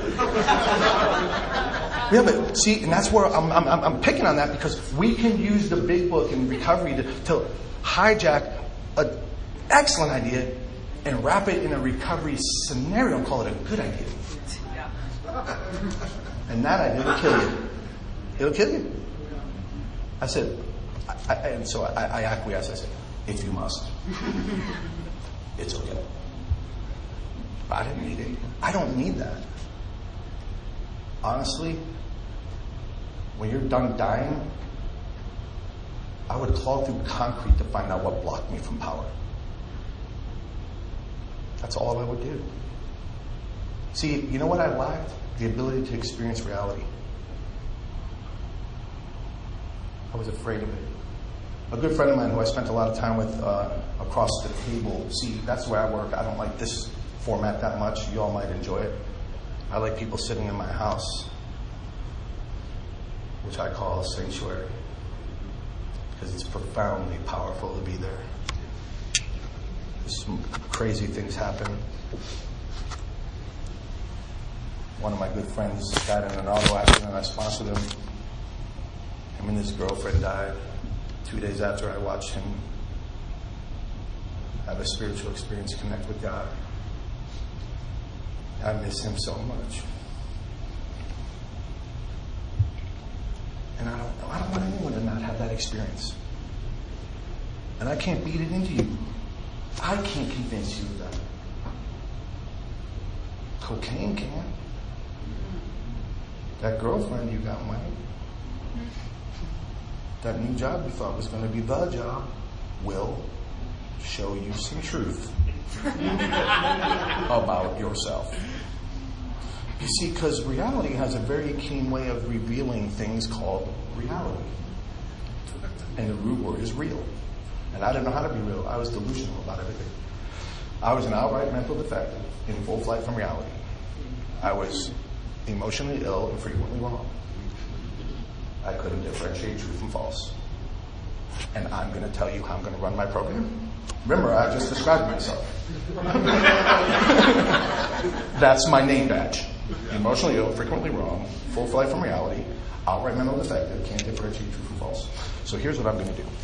Yeah, but see, and that's where I'm picking on that because we can use the big book in recovery to hijack an excellent idea and wrap it in a recovery scenario and call it a good idea. And that idea will kill you. It'll kill you. I said, I acquiesced. I said, if you must, it's okay. But I didn't need it. I don't need that. honestly, when you're done dying, I would claw through concrete to find out what blocked me from power. That's all I would do. See, you know what I lacked? The ability to experience reality. I was afraid of it. A good friend of mine who I spent a lot of time with across the table, see, that's where I work. I don't like this format that much. You all might enjoy it. I like people sitting in my house, which I call a sanctuary, because it's profoundly powerful to be there. Some crazy things happen. One of my good friends died in an auto accident. I sponsored him. Him and his girlfriend died 2 days after I watched him have a spiritual experience, connect with God. I miss him so much. And I don't want anyone to not have that experience. And I can't beat it into you. I can't convince you of that. Cocaine can. That girlfriend you got might. That new job you thought was going to be the job will show you some truth about yourself. You see, because reality has a very keen way of revealing things called reality. And the root word is real. And I didn't know how to be real. I was delusional about everything. I was an outright mental defective in full flight from reality. I was emotionally ill and frequently wrong. I couldn't differentiate true from false. And I'm going to tell you how I'm going to run my program. Remember, I just described myself. That's my name badge. Emotionally ill, frequently wrong, full flight from reality, outright mental defective, can't differentiate true from false. So here's what I'm going to do.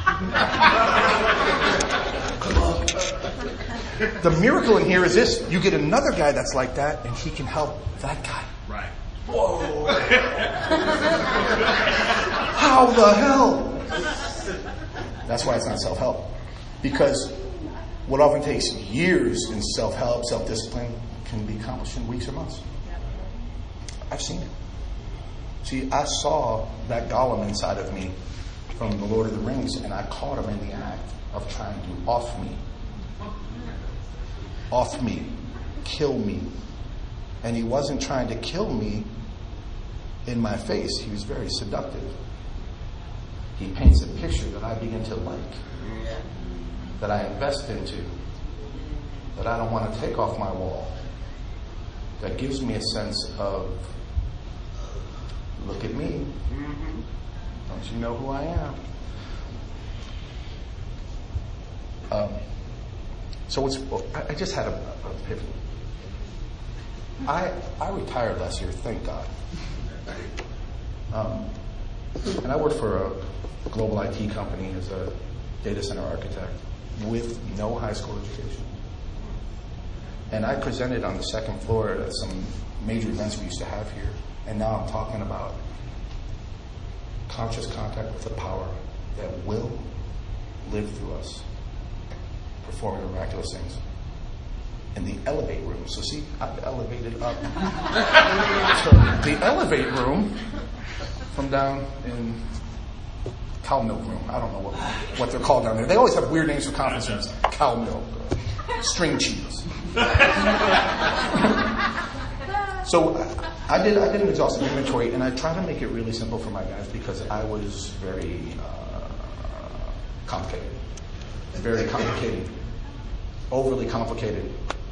Good luck. The miracle in here is this. You get another guy that's like that, and he can help that guy. Right. Whoa. How the hell? That's why it's not self-help. Because what often takes years in self-help, self-discipline, can be accomplished in weeks or months. I've seen it. See, I saw that Gollum inside of me from The Lord of the Rings, and I caught him in the act of trying to off me, kill me. And he wasn't trying to kill me in my face. He was very seductive. He paints a picture that I begin to like, that I invest into, that I don't want to take off my wall, that gives me a sense of, look at me. Don't you know who I am? I just had a epiphany. I retired last year, thank God. And I worked for a global IT company as a data center architect with no high school education. And I presented on the second floor at some major events we used to have here. And now I'm talking about conscious contact with the power that will live through us, performing miraculous things. In the elevate room. So see, I've elevated up to the elevate room from down in cow milk room. I don't know what they're called down there. They always have weird names for conference rooms. Cow milk, string cheese. So I did an exhaustive inventory, and I try to make it really simple for my guys because I was very complicated. Very complicated. Overly complicated.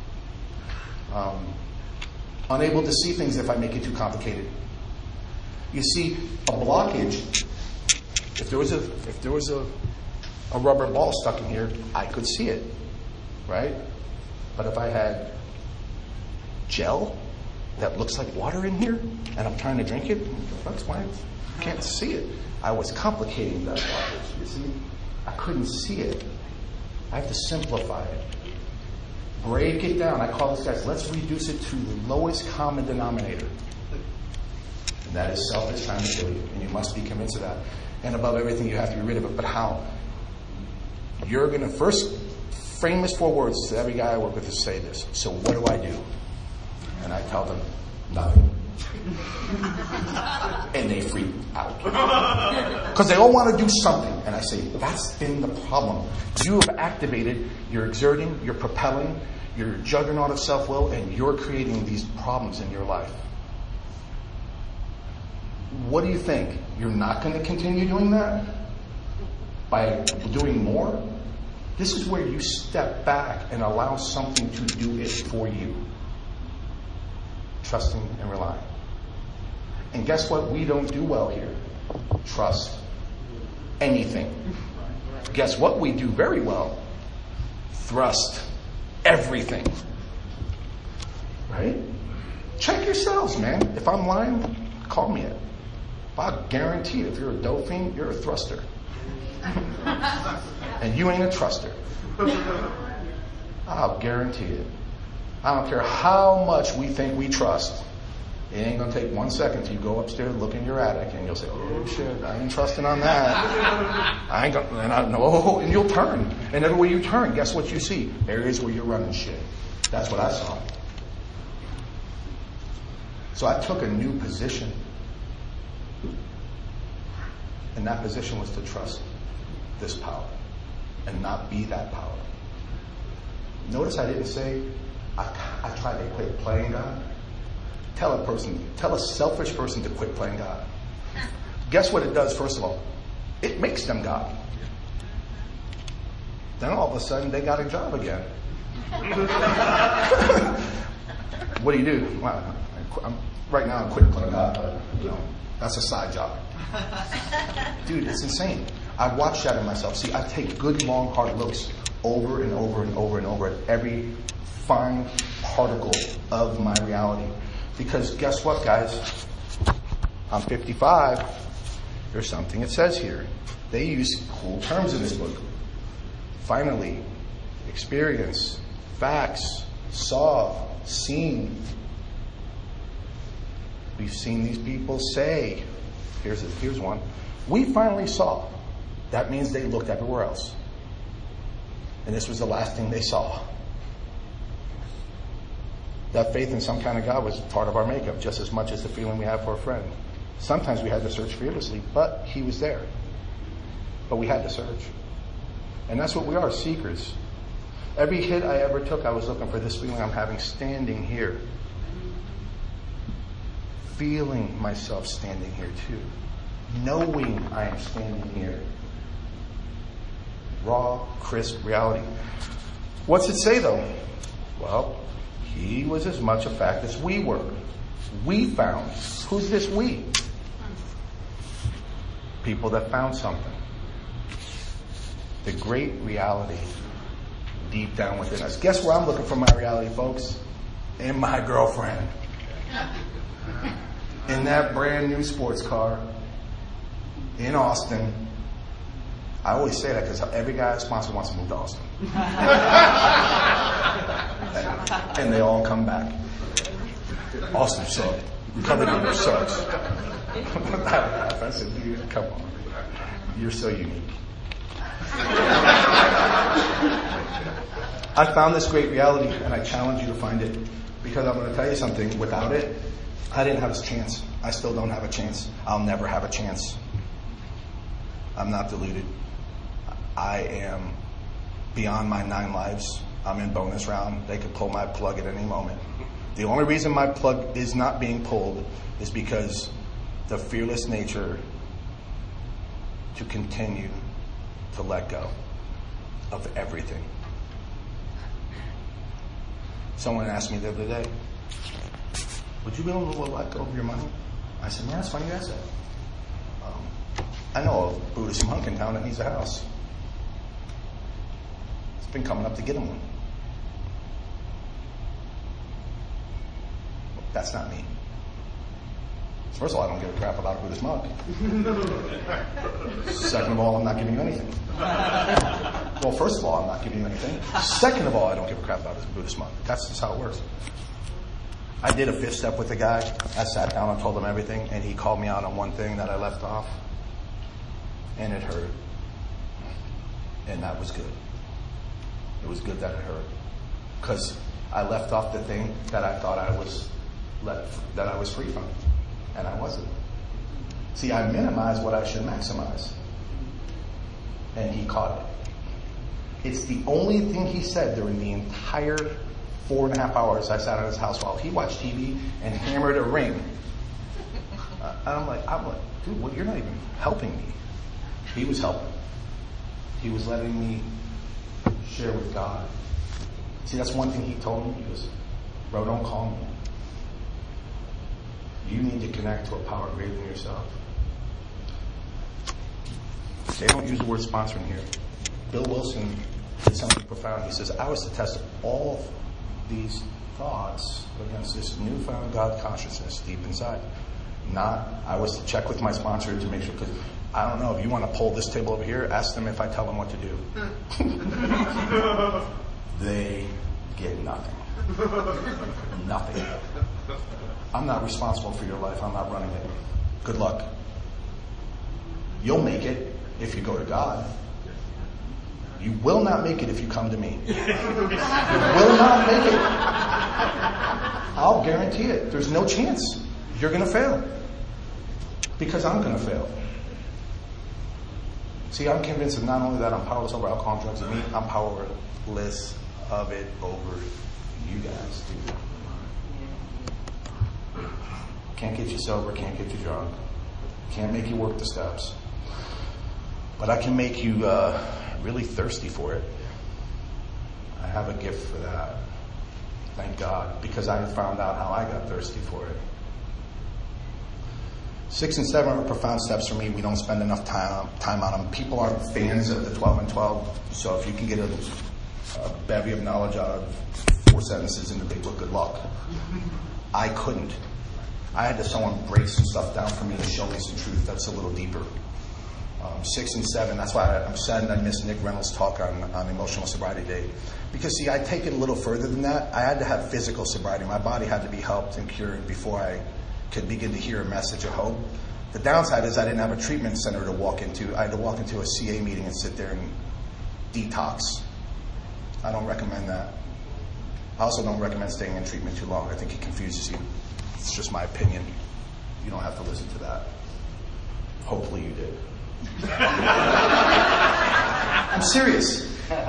Unable to see things if I make it too complicated. You see, a blockage, if there was a rubber ball stuck in here, I could see it, right? But if I had gel that looks like water in here, and I'm trying to drink it, that's why I can't see it. I was complicating that blockage, you see? I couldn't see it. I have to simplify it. Break it down. I call this, guys, let's reduce it to the lowest common denominator. And that is self is trying to kill you. And you must be convinced of that. And above everything, you have to be rid of it. But how? You're going to first frame this 4 words to every guy I work with to say this. So what do I do? And I tell them, nothing. And they freak out. Because they all want to do something. And I say, that's been the problem. You have activated, you're exerting, you're propelling, you're a juggernaut of self-will, and you're creating these problems in your life. What do you think? You're not going to continue doing that? By doing more? This is where you step back and allow something to do it for you. Trusting and relying. And guess what we don't do well here? Trust anything. Guess what we do very well? Thrust everything. Right? Check yourselves, man. If I'm lying, call me it. I guarantee you, if you're a dope fiend, you're a thruster. And you ain't a truster. I'll guarantee it. I don't care how much we think we trust. It ain't going to take 1 second till you go upstairs, look in your attic, and you'll say, oh shit, I ain't trusting on that. I ain't going to, and I know, and you'll turn. And everywhere you turn, guess what you see? Areas where you're running shit. That's what I saw. So I took a new position. And that position was to trust this power and not be that power. Notice I didn't say, I tried to quit playing God. Tell a selfish person to quit playing God. Guess what it does, first of all? It makes them God. Then all of a sudden, they got a job again. What do? Well, right now, I'm quitting playing God, but that's a side job. Dude, it's insane. I watch that in myself. See, I take good, long, hard looks over and over and over and over at every fine particle of my reality. Because guess what, guys? I'm 55. There's something it says here. They use cool terms in this book. Finally, experience, facts, saw, seen. We've seen these people say, here's one. We finally saw. That means they looked everywhere else. And this was the last thing they saw. That faith in some kind of God was part of our makeup, just as much as the feeling we have for a friend. Sometimes we had to search fearlessly, but he was there. But we had to search. And that's what we are, seekers. Every hit I ever took, I was looking for this feeling I'm having standing here. Feeling myself standing here too. Knowing I am standing here. Raw, crisp reality. What's it say though? Well, he was as much a fact as we were. We found. Who's this we? People that found something. The great reality deep down within us. Guess where I'm looking for my reality, folks? In my girlfriend. In that brand new sports car. In Austin. I always say that because every guy sponsor wants to move to Austin. And they all come back. Austin said, coming in here sucks. I said, dude, come on. You're so unique. I found this great reality and I challenge you to find it. Because I'm going to tell you something, without it, I didn't have a chance. I still don't have a chance. I'll never have a chance. I'm not deluded. I am beyond my 9 lives. I'm in bonus round. They could pull my plug at any moment. The only reason my plug is not being pulled is because the fearless nature to continue to let go of everything. Someone asked me the other day, would you be able to let go of your money? I said, man, that's funny you asked that. I know a Buddhist monk in town that needs a house. It's been coming up to get him one. That's not me. First of all, I don't give a crap about a Buddhist monk. Second of all, I'm not giving you anything. Well, first of all, I'm not giving you anything. Second of all, I don't give a crap about a Buddhist monk. That's just how it works. I did a 5th step with a guy. I sat down and told him everything, and he called me out on one thing that I left off. And it hurt. And that was good. It was good that it hurt. Because I left off the thing that I thought I was that I was free from. And I wasn't. See, I minimized what I should maximize. And he caught it. It's the only thing he said during the entire 4.5 hours I sat at his house while he watched TV and hammered a ring. And I'm like, dude, well, you're not even helping me. He was helping. He was letting me share with God. See, that's one thing he told me. He goes, bro, don't call me. You need to connect to a power greater than yourself. They don't use the word sponsoring here. Bill Wilson did something profound. He says, I was to test all these thoughts against this newfound God consciousness deep inside. I was to check with my sponsor to make sure, because I don't know, if you want to pull this table over here, ask them if I tell them what to do. They get nothing. Nothing. I'm not responsible for your life. I'm not running it. Good luck. You'll make it if you go to God. You will not make it if you come to me. You will not make it. I'll guarantee it. There's no chance. You're going to fail. Because I'm going to fail. See, I'm convinced that not only that I'm powerless over alcohol and drugs and me, I'm powerless of it over you guys, too. Can't get you sober, can't get you drunk. Can't make you work the steps. But I can make you really thirsty for it. I have a gift for that. Thank God. Because I found out how I got thirsty for it. 6 and 7 are profound steps for me. We don't spend enough time on them. People aren't fans of the 12 and 12. So if you can get a bevy of knowledge out of 4 sentences in the big book, good luck. I couldn't. I had to someone break some stuff down for me to show me some truth that's a little deeper. 6 and 7, that's why I'm sad I missed Nick Reynolds' talk on Emotional Sobriety Day. Because, see, I take it a little further than that. I had to have physical sobriety. My body had to be helped and cured before I could begin to hear a message of hope. The downside is I didn't have a treatment center to walk into. I had to walk into a CA meeting and sit there and detox. I don't recommend that. I also don't recommend staying in treatment too long. I think it confuses you. It's just my opinion. You don't have to listen to that. Hopefully you did. I'm serious.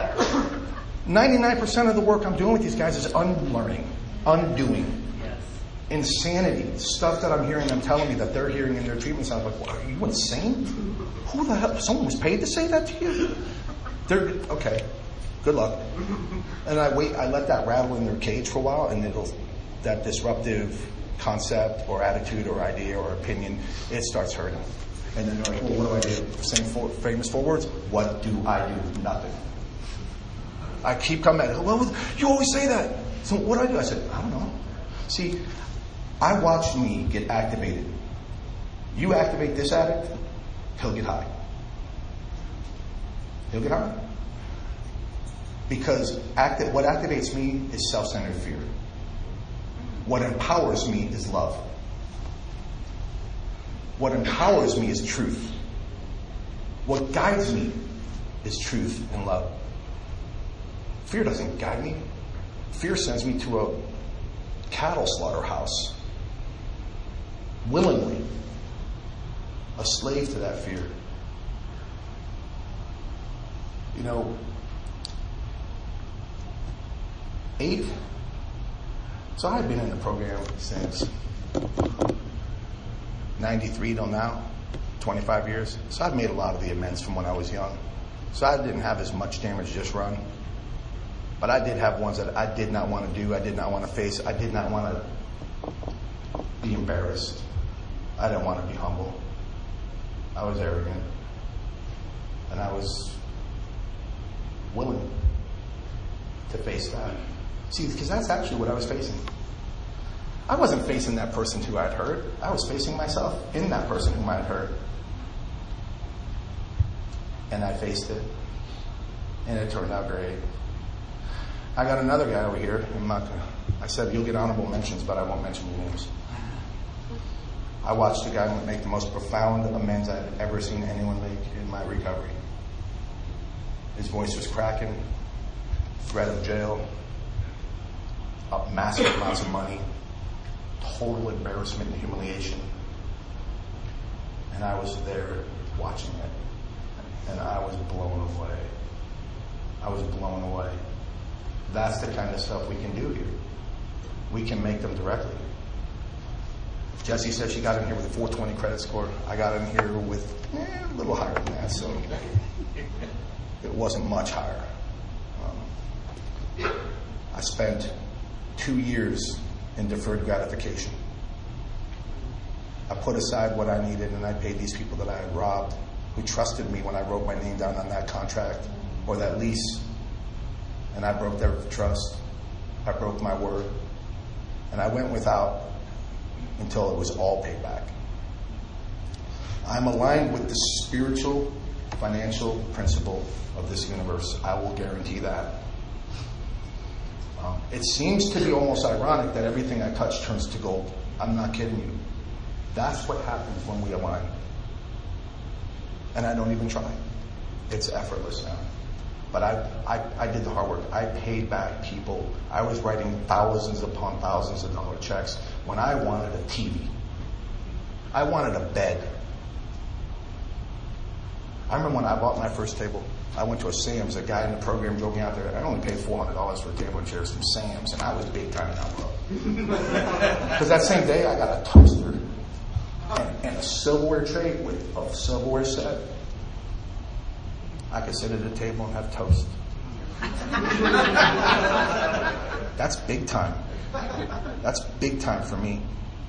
99% of the work I'm doing with these guys is unlearning, undoing. Insanity, stuff that I'm hearing them telling me that they're hearing in their treatment center. I'm like, what, are you insane? Who the hell? Someone was paid to say that to you? Okay, good luck. And I let that rattle in their cage for a while, and that disruptive concept or attitude or idea or opinion, it starts hurting. And then they're like, well, what do I do? Same famous 4 words. What do I do? Nothing. I keep coming back. Well, you always say that. So what do I do? I said, I don't know. See, I watched me get activated. You activate this addict, he'll get high. He'll get high. Because what activates me is self-centered fear. What empowers me is love. What empowers me is truth. What guides me is truth and love. Fear doesn't guide me. Fear sends me to a cattle slaughterhouse. Willingly. A slave to that fear. You know, 8. So I've been in the program since 93 till now, 25 years. So I've made a lot of the amends from when I was young. So I didn't have as much damage just run. But I did have ones that I did not want to do, I did not want to face, I did not want to be embarrassed. I didn't want to be humble. I was arrogant. And I was willing to face that. See, because that's actually what I was facing. I wasn't facing that person who I'd hurt. I was facing myself in that person whom I'd hurt. And I faced it. And it turned out great. I got another guy over here. I said, you'll get honorable mentions, but I won't mention your names. I watched a guy make the most profound amends I've ever seen anyone make in my recovery. His voice was cracking, threat of jail, massive amounts of money, total embarrassment and humiliation. And I was there watching it. And I was blown away. I was blown away. That's the kind of stuff we can do here. We can make them directly. Jessie said she got in here with a 420 credit score. I got in here with a little higher than that, so it wasn't much higher. I spent 2 years in deferred gratification. I put aside what I needed and I paid these people that I had robbed, who trusted me when I wrote my name down on that contract or that lease, and I broke their trust. I broke my word, and I went without until it was all paid back. I'm aligned with the spiritual, financial principle of this universe. I will guarantee that. It seems to be almost ironic that everything I touch turns to gold. I'm not kidding you. That's what happens when we align. And I don't even try. It's effortless now. But I did the hard work. I paid back people. I was writing thousands upon thousands of dollar checks when I wanted a TV. I wanted a bed. I remember when I bought my first table, I went to a Sam's. A guy in the program drove me out there. I only paid $400 for a table and chairs from Sam's, and I was big time in Alpro. Because that same day, I got a toaster and a silverware tray with a silverware set. I could sit at a table and have toast. That's big time. That's big time for me.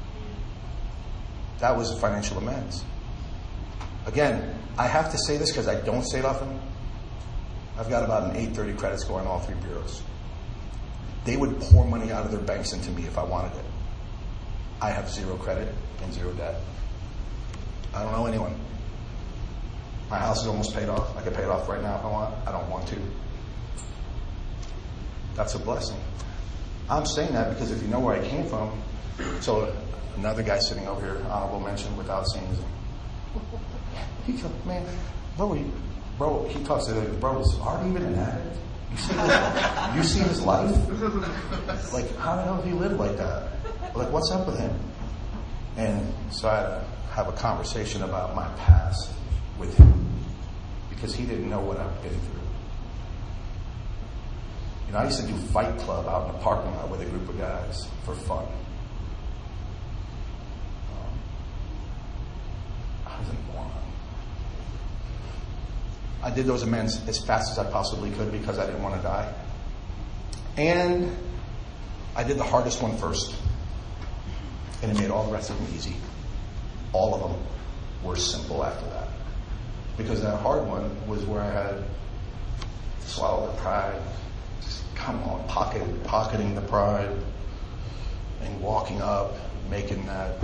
That was financial amends. Again, I have to say this because I don't say it often. I've got about an 830 credit score on all 3 bureaus. They would pour money out of their banks into me if I wanted it. I have 0 credit and 0 debt. I don't know anyone. My house is almost paid off. I could pay it off right now if I want. I don't want to. That's a blessing. I'm saying that because if you know where I came from, so another guy sitting over here, honorable mention without saying his name. He goes, man, bro, he talks to the bro, is Art even an addict? You see his life? Like, how the hell did he live like that? Like, what's up with him? And so I had to have a conversation about my past with him because he didn't know what I've been through. You know, I used to do Fight Club out in the parking lot with a group of guys for fun. I was a moron. I did those amends as fast as I possibly could because I didn't want to die. And I did the hardest one first. And it made all the rest of them easy. All of them were simple after that. Because that hard one was where I had swallowed the pride. Just come on, pocketing the pride and walking up, making that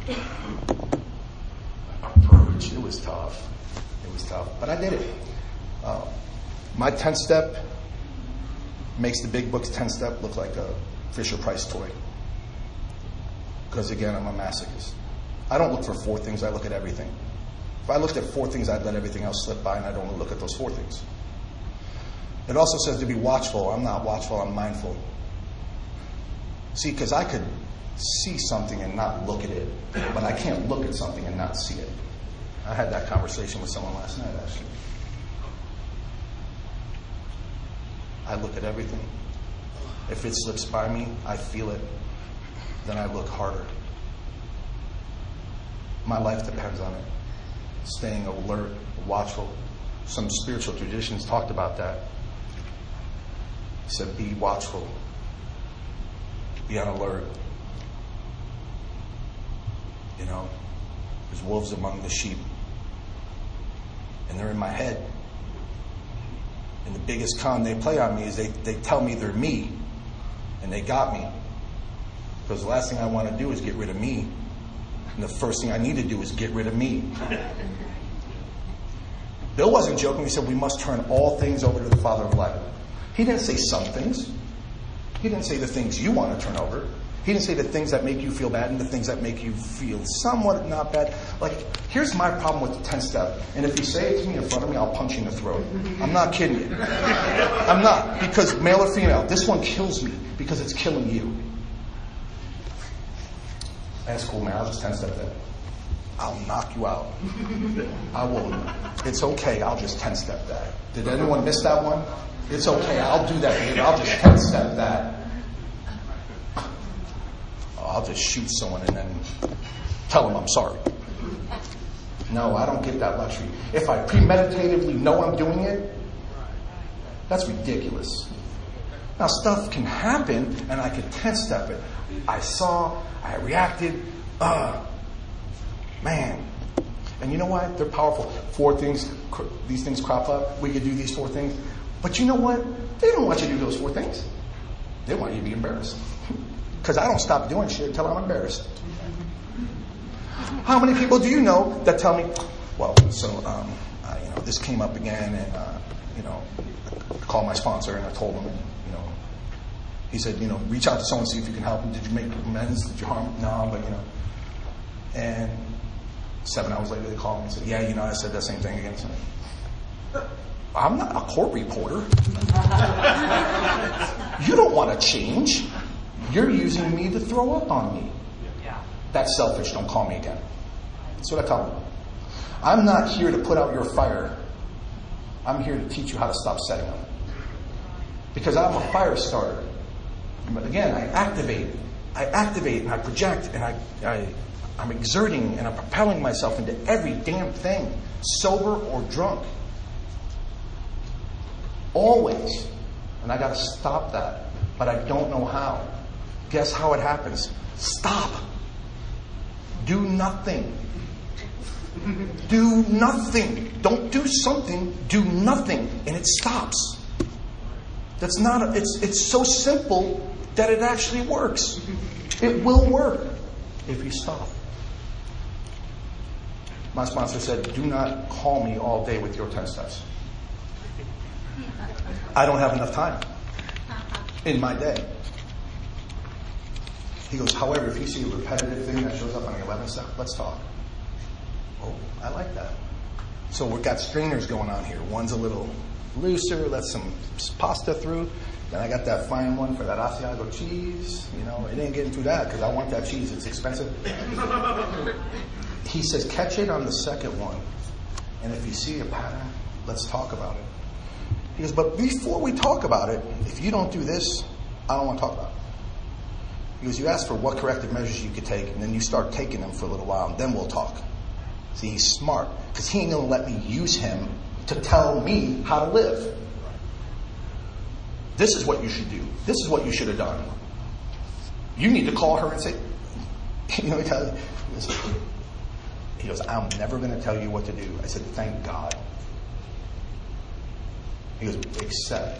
approach. It was tough. It was tough. But I did it. My 10-step makes the big book's 10-step look like a Fisher-Price toy. Because again, I'm a masochist. I don't look for 4 things, I look at everything. If I looked at 4 things, I'd let everything else slip by, and I'd only look at those 4 things. It also says to be watchful. I'm not watchful, I'm mindful. See, because I could see something and not look at it, but I can't look at something and not see it. I had that conversation with someone last night, actually. I look at everything. If it slips by me, I feel it. Then I look harder. My life depends on it. Staying alert, watchful. Some spiritual traditions talked about that. It said, be watchful. Be on alert. You know, there's wolves among the sheep. And they're in my head. And the biggest con they play on me is they tell me they're me. And they got me. Because the last thing I want to do is get rid of me. And the first thing I need to do is get rid of me. Bill wasn't joking. He said, we must turn all things over to the Father of light. He didn't say some things. He didn't say the things you want to turn over. He didn't say the things that make you feel bad and the things that make you feel somewhat not bad. Like, here's my problem with the 10-step. And if you say it to me in front of me, I'll punch you in the throat. I'm not kidding you. I'm not. Because male or female, this one kills me because it's killing you. That's cool, man. I'll just 10-step that. I'll knock you out. I will. It's okay. I'll just 10-step that. Did anyone miss that one? It's okay. I'll do that, baby. I'll just 10-step that. I'll just shoot someone and then tell them I'm sorry. No, I don't get that luxury. If I premeditatively know I'm doing it, that's ridiculous. Now, stuff can happen, and I can 10-step it. I saw, I reacted, man. And you know what? They're powerful. 4 things, these things crop up. We could do these 4 things. But you know what? They don't want you to do those 4 things. They want you to be embarrassed. Because I don't stop doing shit until I'm embarrassed. How many people do you know that tell me, well, so, this came up again, and, I called my sponsor and I told him, and, he said, reach out to someone, see if you can help him. Did you make amends? Did you harm him? No, but, And 7 hours later, they called me and said, yeah, I said that same thing again. So, I'm not a court reporter. You don't want to change. You're using me to throw up on me. That's selfish. Don't call me again. That's what I tell them. I'm not here to put out your fire. I'm here to teach you how to stop setting them. Because I'm a fire starter. But again, I activate and I project and I'm exerting and I'm propelling myself into every damn thing, sober or drunk. Always. And I got to stop that. But I don't know how. Guess how it happens? Stop. Do nothing. Do nothing. Don't do something. Do nothing. And it stops. That's not. It's so simple that it actually works. It will work if you stop. My sponsor said, do not call me all day with your 10 steps. I don't have enough time in my day. He goes, however, if you see a repetitive thing that shows up on the 11th step, let's talk. Oh, I like that. So we've got stringers going on here. One's a little looser, let some pasta through. Then I got that fine one for that Asiago cheese. It ain't getting through that because I want that cheese. It's expensive. He says, catch it on the second one. And if you see a pattern, let's talk about it. He goes, but before we talk about it, if you don't do this, I don't want to talk about it. He goes, you ask for what corrective measures you could take, and then you start taking them for a little while, and then we'll talk. See, he's smart, because he ain't going to let me use him to tell me how to live. This is what you should do. This is what you should have done. You need to call her and say, he goes, I'm never going to tell you what to do. I said, thank God. He goes, except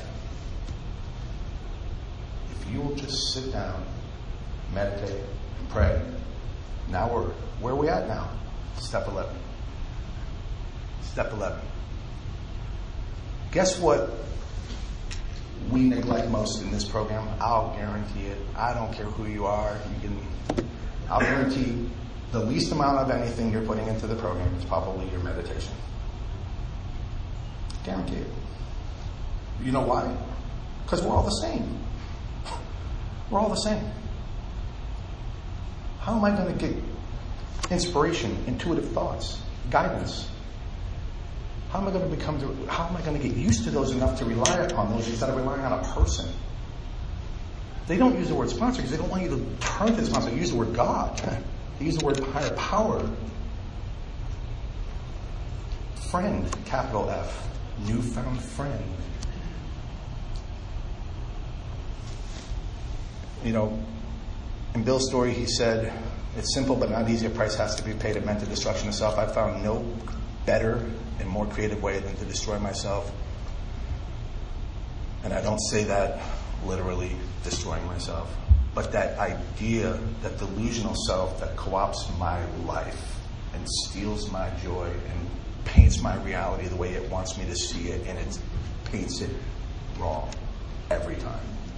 if you will just sit down, meditate, and pray. Now where are we at now? Step 11. Step 11. Guess what we neglect most in this program? I'll guarantee it. I don't care who you are. I'll guarantee the least amount of anything you're putting into the program is probably your meditation. Guarantee it. You know why? Because we're all the same. We're all the same. How am I going to get inspiration, intuitive thoughts, guidance? How am I going to get used to those enough to rely upon those instead of relying on a person? They don't use the word sponsor because they don't want you to turn to the sponsor. They use the word God. They use the word higher power. Friend, capital F. Newfound friend. In Bill's story, he said, it's simple but not easy. A price has to be paid. It meant the destruction of self. I found no better and more creative way than to destroy myself. And I don't say that literally destroying myself, but that idea, that delusional self that co-opts my life and steals my joy and paints my reality the way it wants me to see it, and it paints it wrong every time.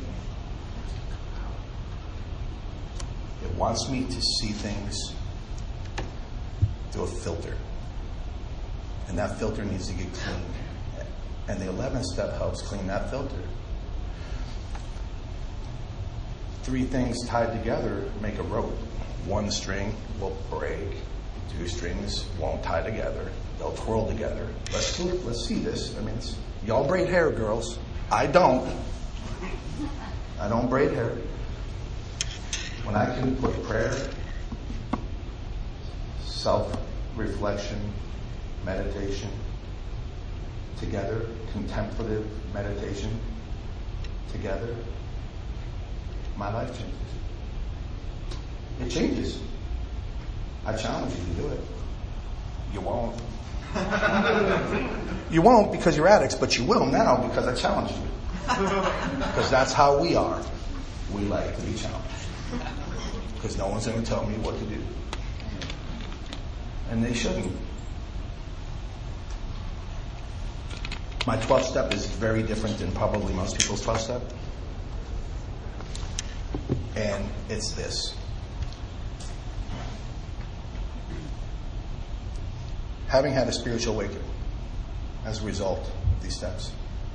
It wants me to see things through a filter. And that filter needs to get cleaned. And the 11th step helps clean that filter. 3 things tied together make a rope. One string will break. Two strings won't tie together. They'll twirl together. Let's see this. I mean, y'all braid hair, girls. I don't. I don't braid hair. When I can put prayer, self-reflection, meditation together, contemplative meditation together, my life changes. It changes. I challenge you to do it. You won't. You won't because you're addicts, but you will now because I challenge you. Because that's how we are. We like to be challenged. Because no one's going to tell me what to do. And they shouldn't. My 12th step is very different than probably most people's 12th step. And it's this. Having had a spiritual awakening as a result of these steps,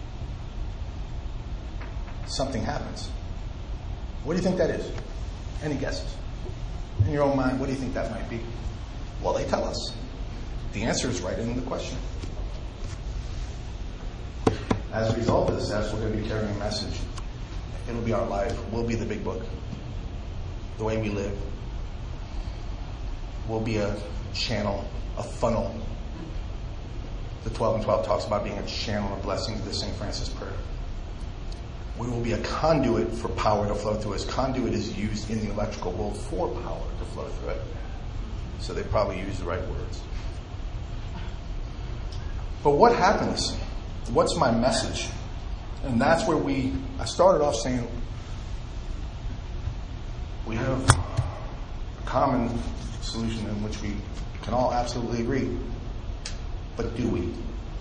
something happens. What do you think that is? Any guesses? In your own mind, what do you think that might be? Well, they tell us. The answer is right in the question. As a result of this, as we're going to be carrying a message, it'll be our life. We'll be the big book. The way we live. We'll be a channel, a funnel. The 12 and 12 talks about being a channel of blessings, the St. Francis prayer. We will be a conduit for power to flow through us. Conduit is used in the electrical world for power to flow through it. So they probably use the right words. But what happens? What's my message? And that's where I started off saying, we have a common solution in which we can all absolutely agree. But do we?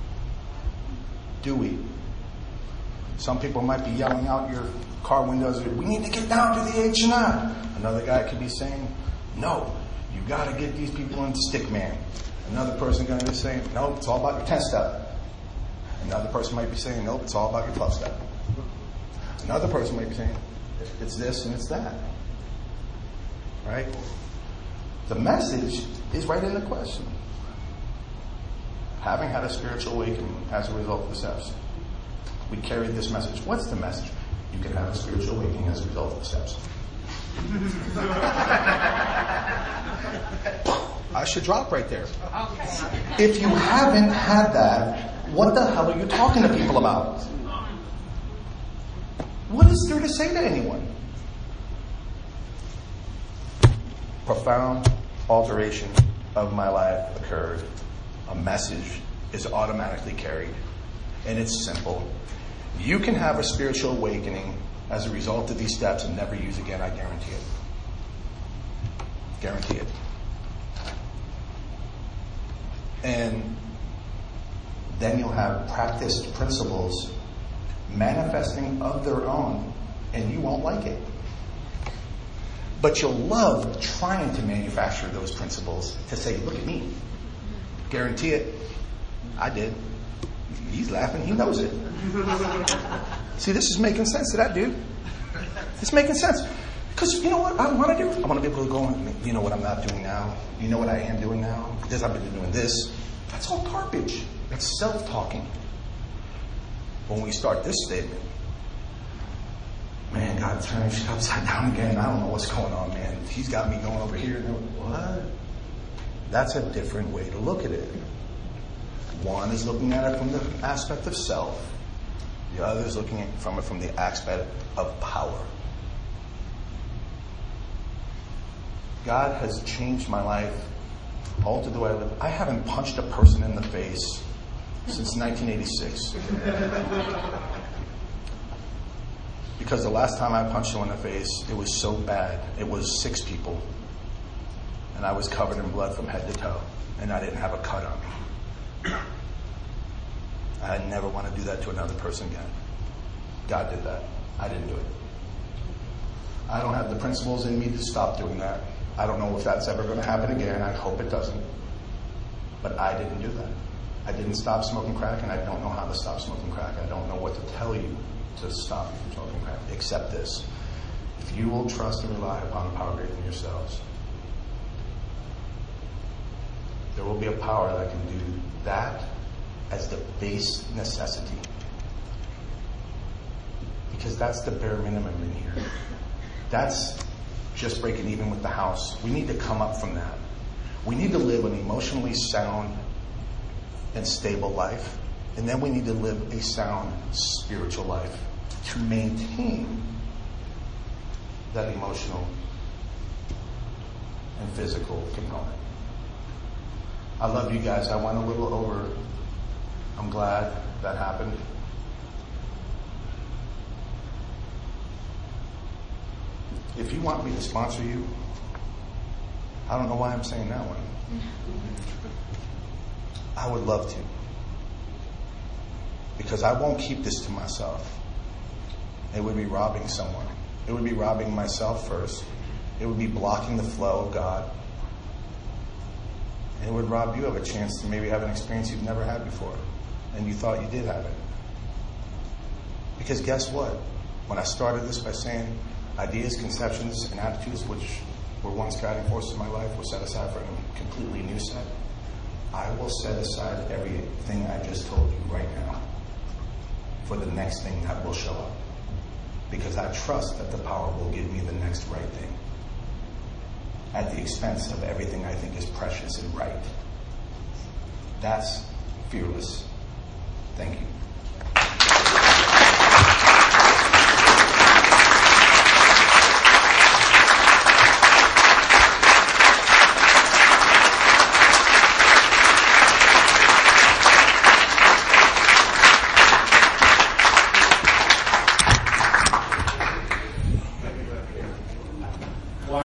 Do we? Some people might be yelling out your car windows, we need to get down to the H&I. Another guy could be saying, no, you got to get these people into stick man. Another person going to be saying, no, it's all about your 10-step. Another person might be saying, nope, it's all about your 12-step. Another person might be saying, it's this and it's that. Right? The message is right in the question. Having had a spiritual awakening as a result of the steps, we carried this message. What's the message? You can have a spiritual awakening as a result of the steps. I should drop right there. If you haven't had that, what the hell are you talking to people about? What is there to say to anyone? Profound alteration of my life occurred. A message is automatically carried. And it's simple. You can have a spiritual awakening as a result of these steps and never use again, I guarantee it. Guarantee it. And then you'll have practiced principles manifesting of their own, and you won't like it. But you'll love trying to manufacture those principles to say, look at me. Guarantee it. I did. He's laughing. He knows it. See, this is making sense to that dude. It's making sense. Because you know what I want to do? I want to be able to go and, you know what I'm not doing now? You know what I am doing now? Because I've been doing this. That's all garbage. That's self-talking. When we start this statement, man, God turned shit upside down again. I don't know what's going on, man. He's got me going over here. What? That's a different way to look at it. One is looking at it from the aspect of self. The other is looking at it from the aspect of power. God has changed my life, altered the way I live. I haven't punched a person in the face since 1986. Because the last time I punched someone in the face, it was so bad. It was 6 people. And I was covered in blood from head to toe. And I didn't have a cut on me. I never want to do that to another person again. God did that. I didn't do it. I don't have the principles in me to stop doing that. I don't know if that's ever going to happen again. I hope it doesn't. But I didn't do that. I didn't stop smoking crack, and I don't know how to stop smoking crack. I don't know what to tell you to stop from smoking crack, except this. If you will trust and rely upon the power greater than yourselves, There will be a power that can do that as the base necessity. Because that's the bare minimum in here. That's just breaking even with the house. We need to come up from that. We need to live an emotionally sound and stable life. And then we need to live a sound spiritual life to maintain that emotional and physical component. I love you guys. I went a little over. I'm glad that happened. If you want me to sponsor you, I don't know why I'm saying that one. I would love to. Because I won't keep this to myself. It would be robbing someone. It would be robbing myself first. It would be blocking the flow of God. And it would rob you of a chance to maybe have an experience you've never had before. And you thought you did have it. Because guess what? When I started this by saying ideas, conceptions, and attitudes which were once guiding forces in my life were set aside for a completely new set, I will set aside everything I just told you right now for the next thing that will show up. Because I trust that the power will give me the next right thing at the expense of everything I think is precious and right. That's fearless. Thank you.